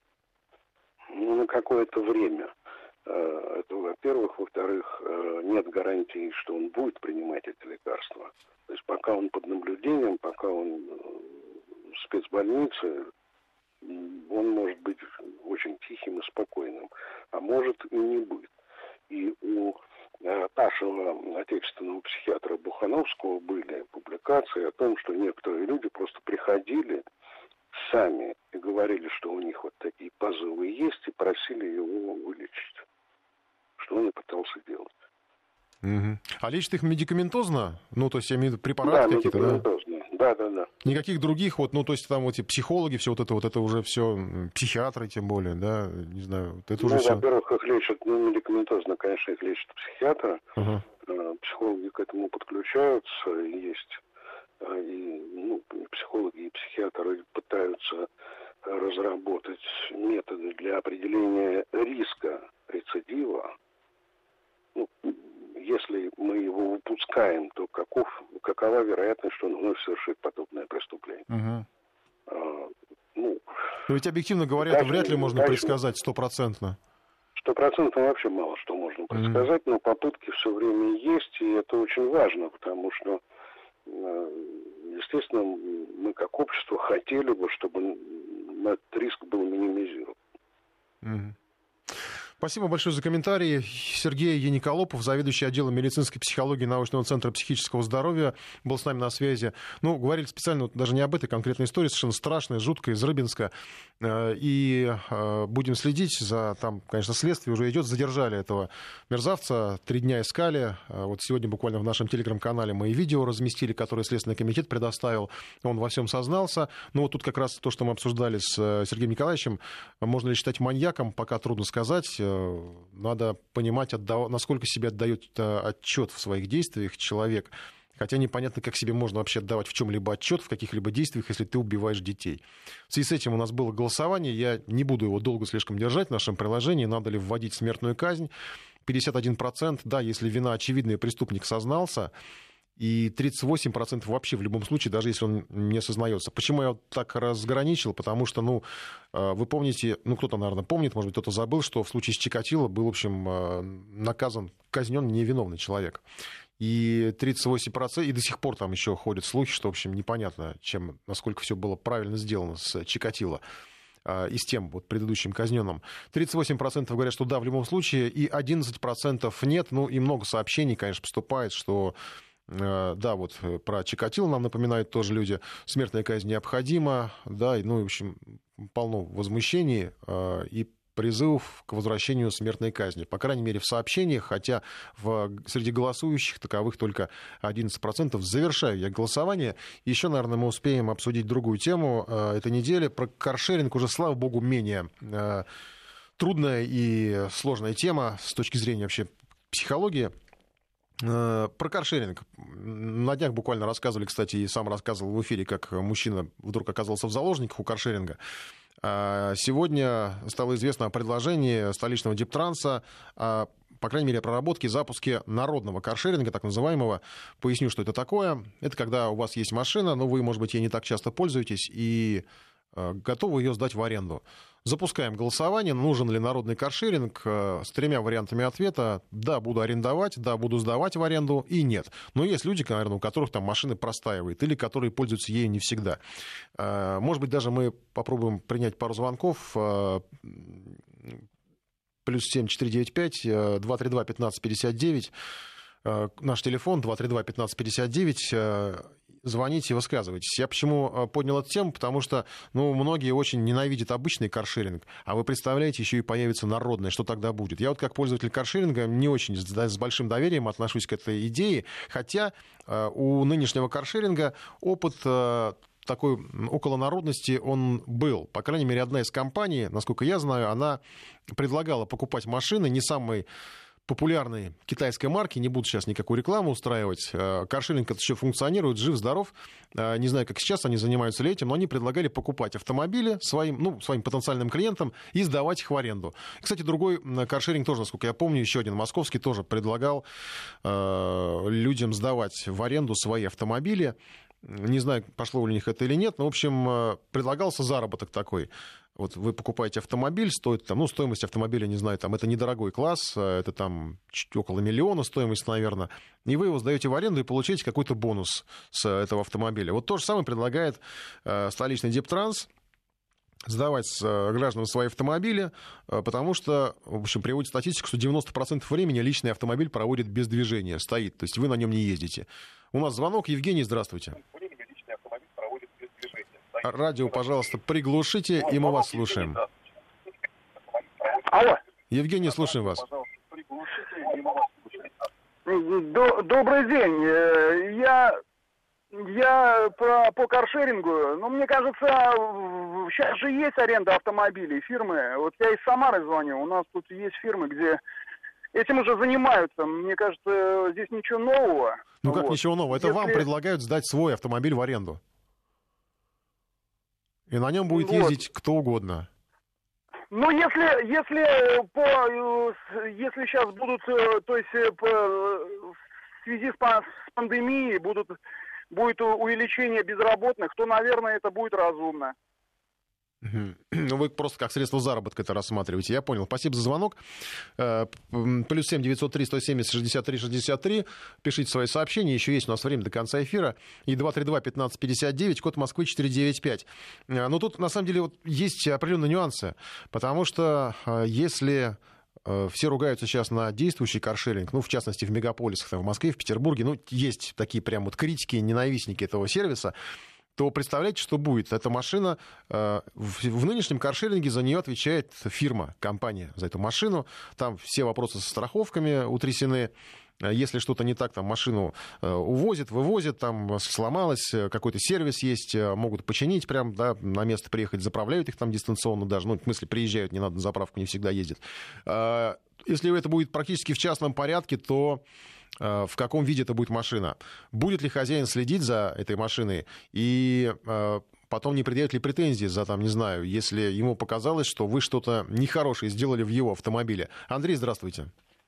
Speaker 18: Ну, на какое-то время. Это, во-первых. Во-вторых, нет гарантии, что он будет принимать эти лекарства. То есть, пока он под наблюдением, пока он в спецбольнице, он может быть очень тихим и спокойным, а может и не быть. И у нашего отечественного психиатра Бухановского были публикации о том, что некоторые люди просто приходили сами и говорили, что у них вот такие позывы есть, и просили его вылечить. Что он и пытался делать.
Speaker 2: Угу. А лечат их медикаментозно? Ну, то есть, я имею в виду препараты
Speaker 18: да,
Speaker 2: какие-то, да?
Speaker 18: Да, да, да.
Speaker 2: Никаких других, вот, ну, то есть, там вот эти психологи, все вот это, вот это уже все, психиатры тем более, да, не знаю, вот это
Speaker 18: ну,
Speaker 2: уже все...
Speaker 18: во-первых, их лечат, ну, медикаментозно, конечно, их лечат психиатры.
Speaker 2: Ага.
Speaker 18: Психологи к этому подключаются, есть, и, ну, психологи и психиатры пытаются разработать методы для определения риска рецидива. Ну, если мы его выпускаем, то каков, какова вероятность, что он вновь совершит подобное преступление?
Speaker 2: Угу.
Speaker 18: А, ну,
Speaker 2: Но ведь, объективно говоря, это вряд ли можно предсказать стопроцентно.
Speaker 18: Стопроцентно вообще мало что можно предсказать, mm-hmm. но попытки все время есть, и это очень важно, потому что, естественно, мы как общество хотели бы, чтобы этот риск был минимизирован.
Speaker 2: Mm-hmm. Спасибо большое за комментарии. Сергей Яниколопов, заведующий отделом медицинской психологии научного центра психического здоровья, был с нами на связи. Ну, говорили специально вот даже не об этой конкретной истории, совершенно страшная, жуткая, из Рыбинска. И будем следить за, там, конечно, следствие уже идет. Задержали этого мерзавца, три дня искали. Вот сегодня буквально в нашем телеграм-канале мы и видео разместили, которое Следственный комитет предоставил. Он во всем сознался. Но вот тут как раз то, что мы обсуждали с Сергеем Николаевичем, можно ли считать маньяком, пока трудно сказать. Надо понимать, отдав... насколько себе отдает отчет в своих действиях человек. Хотя непонятно, как себе можно вообще отдавать в чем-либо отчет, в каких-либо действиях, если ты убиваешь детей. В связи с этим у нас было голосование. Я не буду его долго слишком держать в нашем приложении. Надо ли вводить смертную казнь? пятьдесят один процент, да, если вина очевидная, преступник сознался. И тридцать восемь процентов вообще в любом случае, даже если он не сознается. Почему я вот так разграничил? Потому что, ну, вы помните, ну, кто-то, наверное, помнит, может быть, кто-то забыл, что в случае с Чикатило был, в общем, наказан, казнен невиновный человек. И тридцать восемь процентов, и до сих пор там еще ходят слухи, что, в общем, непонятно, чем, насколько все было правильно сделано с Чикатило и с тем вот предыдущим казненным. тридцать восемь процентов говорят, что да, в любом случае, и одиннадцать процентов нет. Ну, и много сообщений, конечно, поступает, что... Да, вот про Чикатило нам напоминают тоже люди. Смертная казнь необходима, да, ну, и, в общем, полно возмущений и призывов к возвращению смертной казни. По крайней мере, в сообщениях, хотя в, среди голосующих таковых только одиннадцать процентов. Завершаю я голосование. Еще, наверное, мы успеем обсудить другую тему этой недели. Про каршеринг уже, слава богу, менее трудная и сложная тема с точки зрения вообще психологии. Про каршеринг. На днях буквально рассказывали, кстати, и сам рассказывал в эфире, как мужчина вдруг оказался в заложниках у каршеринга. Сегодня стало известно о предложении столичного Дептранса, о, по крайней мере, о проработке и запуске народного каршеринга, так называемого. Поясню, что это такое. Это когда у вас есть машина, но вы, может быть, ей не так часто пользуетесь, и готовы ее сдать в аренду. Запускаем голосование, нужен ли народный каршеринг, с тремя вариантами ответа. Да, буду арендовать, да, буду сдавать в аренду, и нет. Но есть люди, наверное, у которых там машины простаивают, или которые пользуются ею не всегда. Может быть, даже мы попробуем принять пару звонков. Плюс семь четыре девять пять два три два пятнадцать пятьдесят девять. Наш телефон два три два пятнадцать пятьдесят девять. Звоните и высказывайтесь. Я почему поднял эту тему? Потому что, ну, многие очень ненавидят обычный каршеринг, а вы представляете, еще и появится народное, что тогда будет. Я вот как пользователь каршеринга не очень с, с большим доверием отношусь к этой идее, хотя э, у нынешнего каршеринга опыт э, такой околонародности он был. По крайней мере, одна из компаний, насколько я знаю, она предлагала покупать машины не самой популярной китайской марки, не буду сейчас никакую рекламу устраивать. Каршеринг это еще функционирует, жив-здоров. Не знаю, как сейчас они занимаются ли этим, но они предлагали покупать автомобили своим, ну, своим потенциальным клиентам и сдавать их в аренду. Кстати, другой каршеринг тоже, насколько я помню, еще один московский тоже предлагал э, людям сдавать в аренду свои автомобили. Не знаю, пошло у них это или нет, но, в общем, предлагался заработок такой. Вот вы покупаете автомобиль, стоит там, ну, стоимость автомобиля, не знаю, там, это недорогой класс, это там около миллиона стоимость, наверное, и вы его сдаете в аренду и получаете какой-то бонус с этого автомобиля. Вот то же самое предлагает э, столичный Дептранс, сдавать э, гражданам свои автомобили, э, потому что, в общем, приводит статистику, что девяносто процентов времени личный автомобиль проводит без движения, стоит, то есть вы на нем не ездите. У нас звонок. Евгений, здравствуйте. Радио, пожалуйста, приглушите, и мы вас слушаем.
Speaker 19: Алло.
Speaker 2: Евгений, слушаем вас.
Speaker 19: Добрый день. Я, я по, по каршерингу. Ну, мне кажется, сейчас же есть аренда автомобилей, фирмы. Вот я из Самары звоню. У нас тут есть фирмы, где этим уже занимаются. Мне кажется, здесь ничего нового.
Speaker 2: Ну, как
Speaker 19: вот.
Speaker 2: ничего нового? Это
Speaker 19: Если... вам
Speaker 2: предлагают сдать свой автомобиль в аренду. И на нем будет
Speaker 19: вот.
Speaker 2: ездить кто угодно.
Speaker 19: Ну, если, если, по, если сейчас будут, то есть по, в связи с, с пандемией будут, будет увеличение безработных, то, наверное, это будет разумно.
Speaker 2: Ну, вы просто как средство заработка это рассматриваете. Я понял. Спасибо за звонок. Плюс семь девятьсот три сто семьдесят шестьдесят три шестьдесят три. Пишите свои сообщения. Еще есть у нас время до конца эфира. И два три два пятнадцать пятьдесят девять, код Москвы четыре девять пять. Но тут, на самом деле, вот есть определенные нюансы. Потому что если все ругаются сейчас на действующий каршеринг, ну, в частности, в мегаполисах, там, в Москве, в Петербурге, ну, есть такие прям вот критики, ненавистники этого сервиса, то представляете, что будет. Эта машина, э, в, в нынешнем каршеринге за нее отвечает фирма, компания за эту машину. Там все вопросы со страховками утрясены. Если что-то не так, там машину э, увозят, вывозят, там сломалось, какой-то сервис есть, могут починить прям, да, на место приехать, заправляют их там дистанционно даже. Ну, в смысле, приезжают, не надо на заправку, не всегда ездят. Э, если это будет практически в частном порядке, то в каком виде это будет машина, будет ли хозяин следить за этой машиной и э, потом не предъявит ли претензии за, там, не знаю, если ему показалось, что вы что-то нехорошее сделали в его автомобиле. Андрей, здравствуйте.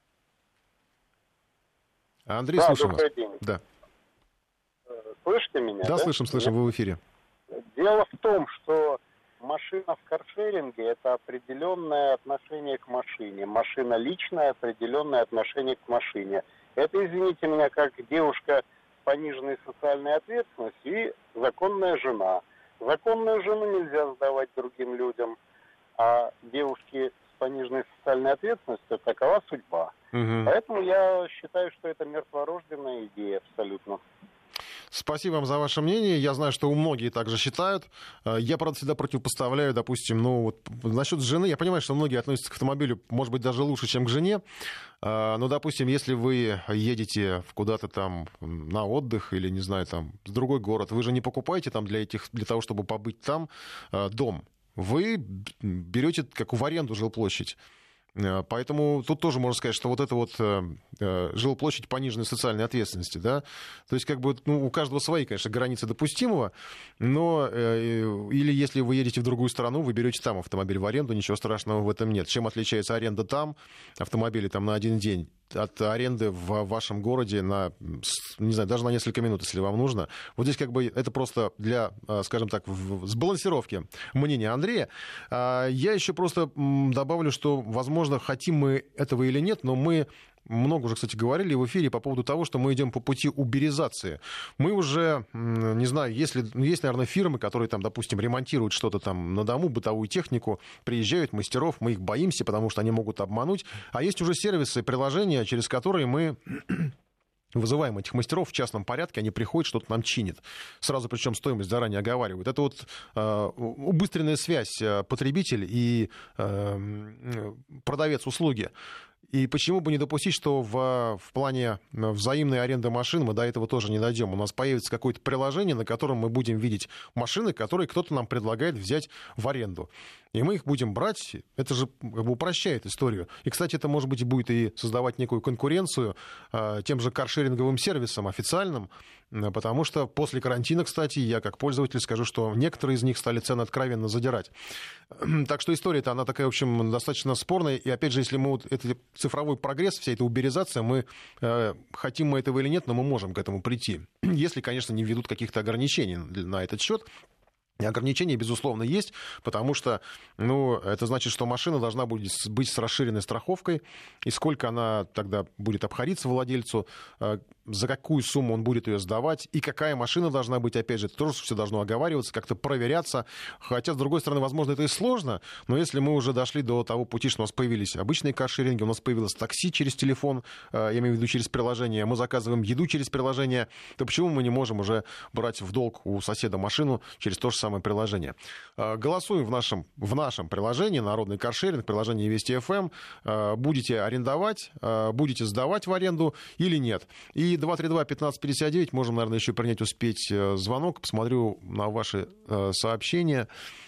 Speaker 2: Андрей,
Speaker 20: да,
Speaker 2: слушаем вас.
Speaker 20: День.
Speaker 2: Да.
Speaker 20: Слышите меня?
Speaker 2: Да,
Speaker 20: да?
Speaker 2: слышим, слышим, вы в эфире.
Speaker 20: Дело в том, что машина в каршеринге – это определенное отношение к машине. Машина личное, определенное отношение к машине. Это, извините меня, как девушка с пониженной социальной ответственностью и законная жена. Законную жену нельзя сдавать другим людям, а девушки с пониженной социальной ответственностью – такова судьба. Угу. Поэтому я считаю, что это мертворожденная идея абсолютно.
Speaker 2: Спасибо вам за ваше мнение. Я знаю, что у многих также считают. Я, правда, всегда противопоставляю, допустим, ну, вот насчет жены. Я понимаю, что многие относятся к автомобилю, может быть, даже лучше, чем к жене. Но, допустим, если вы едете куда-то там на отдых или, не знаю, там, в другой город, вы же не покупаете там для этих, для того, чтобы побыть там, дом. Вы берете, как в аренду, жилплощадь. Поэтому тут тоже можно сказать, что вот это вот э, жилплощадь пониженной социальной ответственности, да, то есть как бы, ну, у каждого свои, конечно, границы допустимого, но э, или если вы едете в другую страну, вы берете там автомобиль в аренду, ничего страшного в этом нет. Чем отличается аренда там, автомобиля там на один день, от аренды в вашем городе на, не знаю, даже на несколько минут, если вам нужно. Вот здесь как бы это просто для, скажем так, сбалансировки мнения Андрея. Я еще просто добавлю, что, возможно, хотим мы этого или нет, но мы много уже, кстати, говорили в эфире по поводу того, что мы идем по пути уберизации. Мы уже, не знаю, если, есть, наверное, фирмы, которые, там, допустим, ремонтируют что-то там на дому, бытовую технику, приезжают мастеров, мы их боимся, потому что они могут обмануть. А есть уже сервисы, приложения, через которые мы вызываем этих мастеров в частном порядке, они приходят, что-то нам чинят. Сразу, причем, стоимость заранее оговаривают. Это вот э, убыстренная связь потребитель и э, продавец услуги. И почему бы не допустить, что в, в плане взаимной аренды машин мы до этого тоже не дойдем. У нас появится какое-то приложение, на котором мы будем видеть машины, которые кто-то нам предлагает взять в аренду. И мы их будем брать. Это же как бы упрощает историю. И, кстати, это, может быть, будет и создавать некую конкуренцию э, тем же каршеринговым сервисам официальным, э, потому что после карантина, кстати, я как пользователь скажу, что некоторые из них стали цены откровенно задирать. Так что история-то, она такая, в общем, достаточно спорная. И, опять же, если мы вот этот цифровой прогресс, вся эта уберизация, мы э, хотим мы этого или нет, но мы можем к этому прийти. Если, конечно, не введут каких-то ограничений на этот счет. И ограничения, безусловно, есть, потому что, ну, это значит, что машина должна будет быть с расширенной страховкой, и сколько она тогда будет обходиться владельцу, за какую сумму он будет ее сдавать, и какая машина должна быть, опять же, это тоже все должно оговариваться, как-то проверяться, хотя, с другой стороны, возможно, это и сложно, но если мы уже дошли до того пути, что у нас появились обычные каршеринги, у нас появилось такси через телефон, я имею в виду через приложение, мы заказываем еду через приложение, то почему мы не можем уже брать в долг у соседа машину через то же самое приложение? Голосуем в нашем, в нашем приложении «Народный каршеринг», приложение Вести эф эм, будете арендовать, будете сдавать в аренду или нет. И два три два пятнадцать пятьдесят девять, можем, наверное, еще принять, успеть звонок. Посмотрю на ваши сообщения.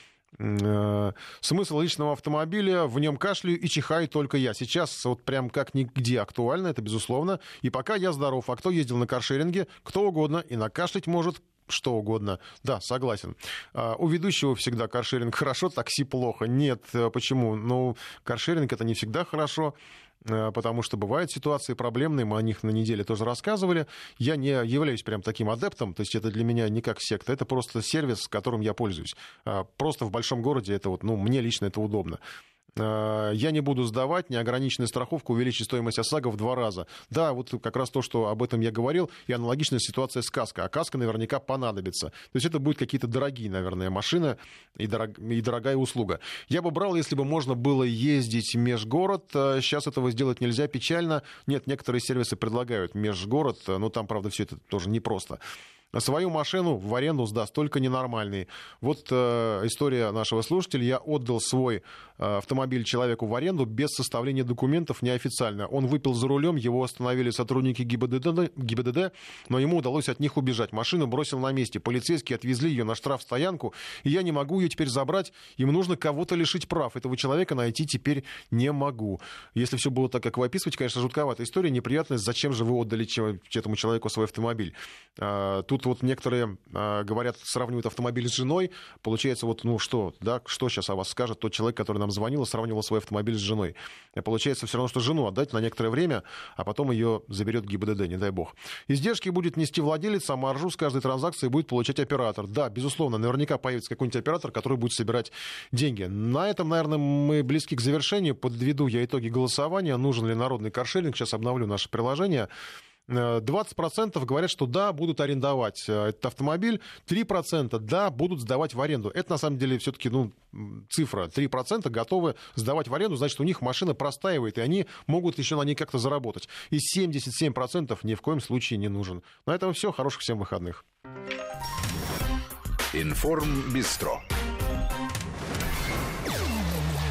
Speaker 2: Смысл личного автомобиля: в нем кашляю и чихаю только я. Сейчас вот прям как нигде актуально, это безусловно. И пока я здоров. А кто ездил на каршеринге? Кто угодно. И накашлять может что угодно. Да, согласен. А, у ведущего всегда каршеринг хорошо, такси плохо. Нет, почему? Ну, каршеринг — это не всегда хорошо, потому что бывают ситуации проблемные, мы о них на неделе тоже рассказывали. Я не являюсь прям таким адептом, то есть это для меня не как секта, это просто сервис, которым я пользуюсь. Просто в большом городе это вот, ну, мне лично это удобно. Я не буду сдавать, неограниченная страховка увеличит стоимость ОСАГО в два раза. Да, вот как раз то, что об этом я говорил, и аналогичная ситуация с каско. А каска наверняка понадобится. То есть это будут какие-то дорогие, наверное, машины и, дорог... и дорогая услуга. Я бы брал, если бы можно было ездить межгород. Сейчас этого сделать нельзя, печально. Нет, некоторые сервисы предлагают межгород, но там, правда, все это тоже непросто. Свою машину в аренду сдаст только ненормальный. Вот э, история нашего слушателя. Я отдал свой э, автомобиль человеку в аренду без составления документов неофициально. Он выпил за рулем, его остановили сотрудники ГИБДД, ГИБДД, но ему удалось от них убежать. Машину бросил на месте. Полицейские отвезли ее на штрафстоянку, и я не могу ее теперь забрать. Им нужно кого-то лишить прав. Этого человека найти теперь не могу. Если все было так, как вы описываете, конечно, жутковатая история, неприятность. Зачем же вы отдали этому человеку свой автомобиль? Э, тут вот некоторые э, говорят, сравнивают автомобиль с женой. Получается, вот, ну что, да, что сейчас о вас скажет тот человек, который нам звонил и сравнивал свой автомобиль с женой? И получается, все равно, что жену отдать на некоторое время, а потом ее заберет ГИБДД, не дай бог. Издержки будет нести владелец, а маржу с каждой транзакции будет получать оператор. Да, безусловно, наверняка появится какой-нибудь оператор, который будет собирать деньги. На этом, наверное, мы близки к завершению. Подведу я итоги голосования. Нужен ли народный каршеринг? Сейчас обновлю наше приложение. двадцать процентов говорят, что да, будут арендовать этот автомобиль. три процента да, будут сдавать в аренду. Это, на самом деле, все-таки, ну, цифра. три процента готовы сдавать в аренду, значит, у них машина простаивает, и они могут еще на ней как-то заработать. И семьдесят семь процентов ни в коем случае не нужен. На этом все. Хороших всем выходных.
Speaker 1: Информбистро.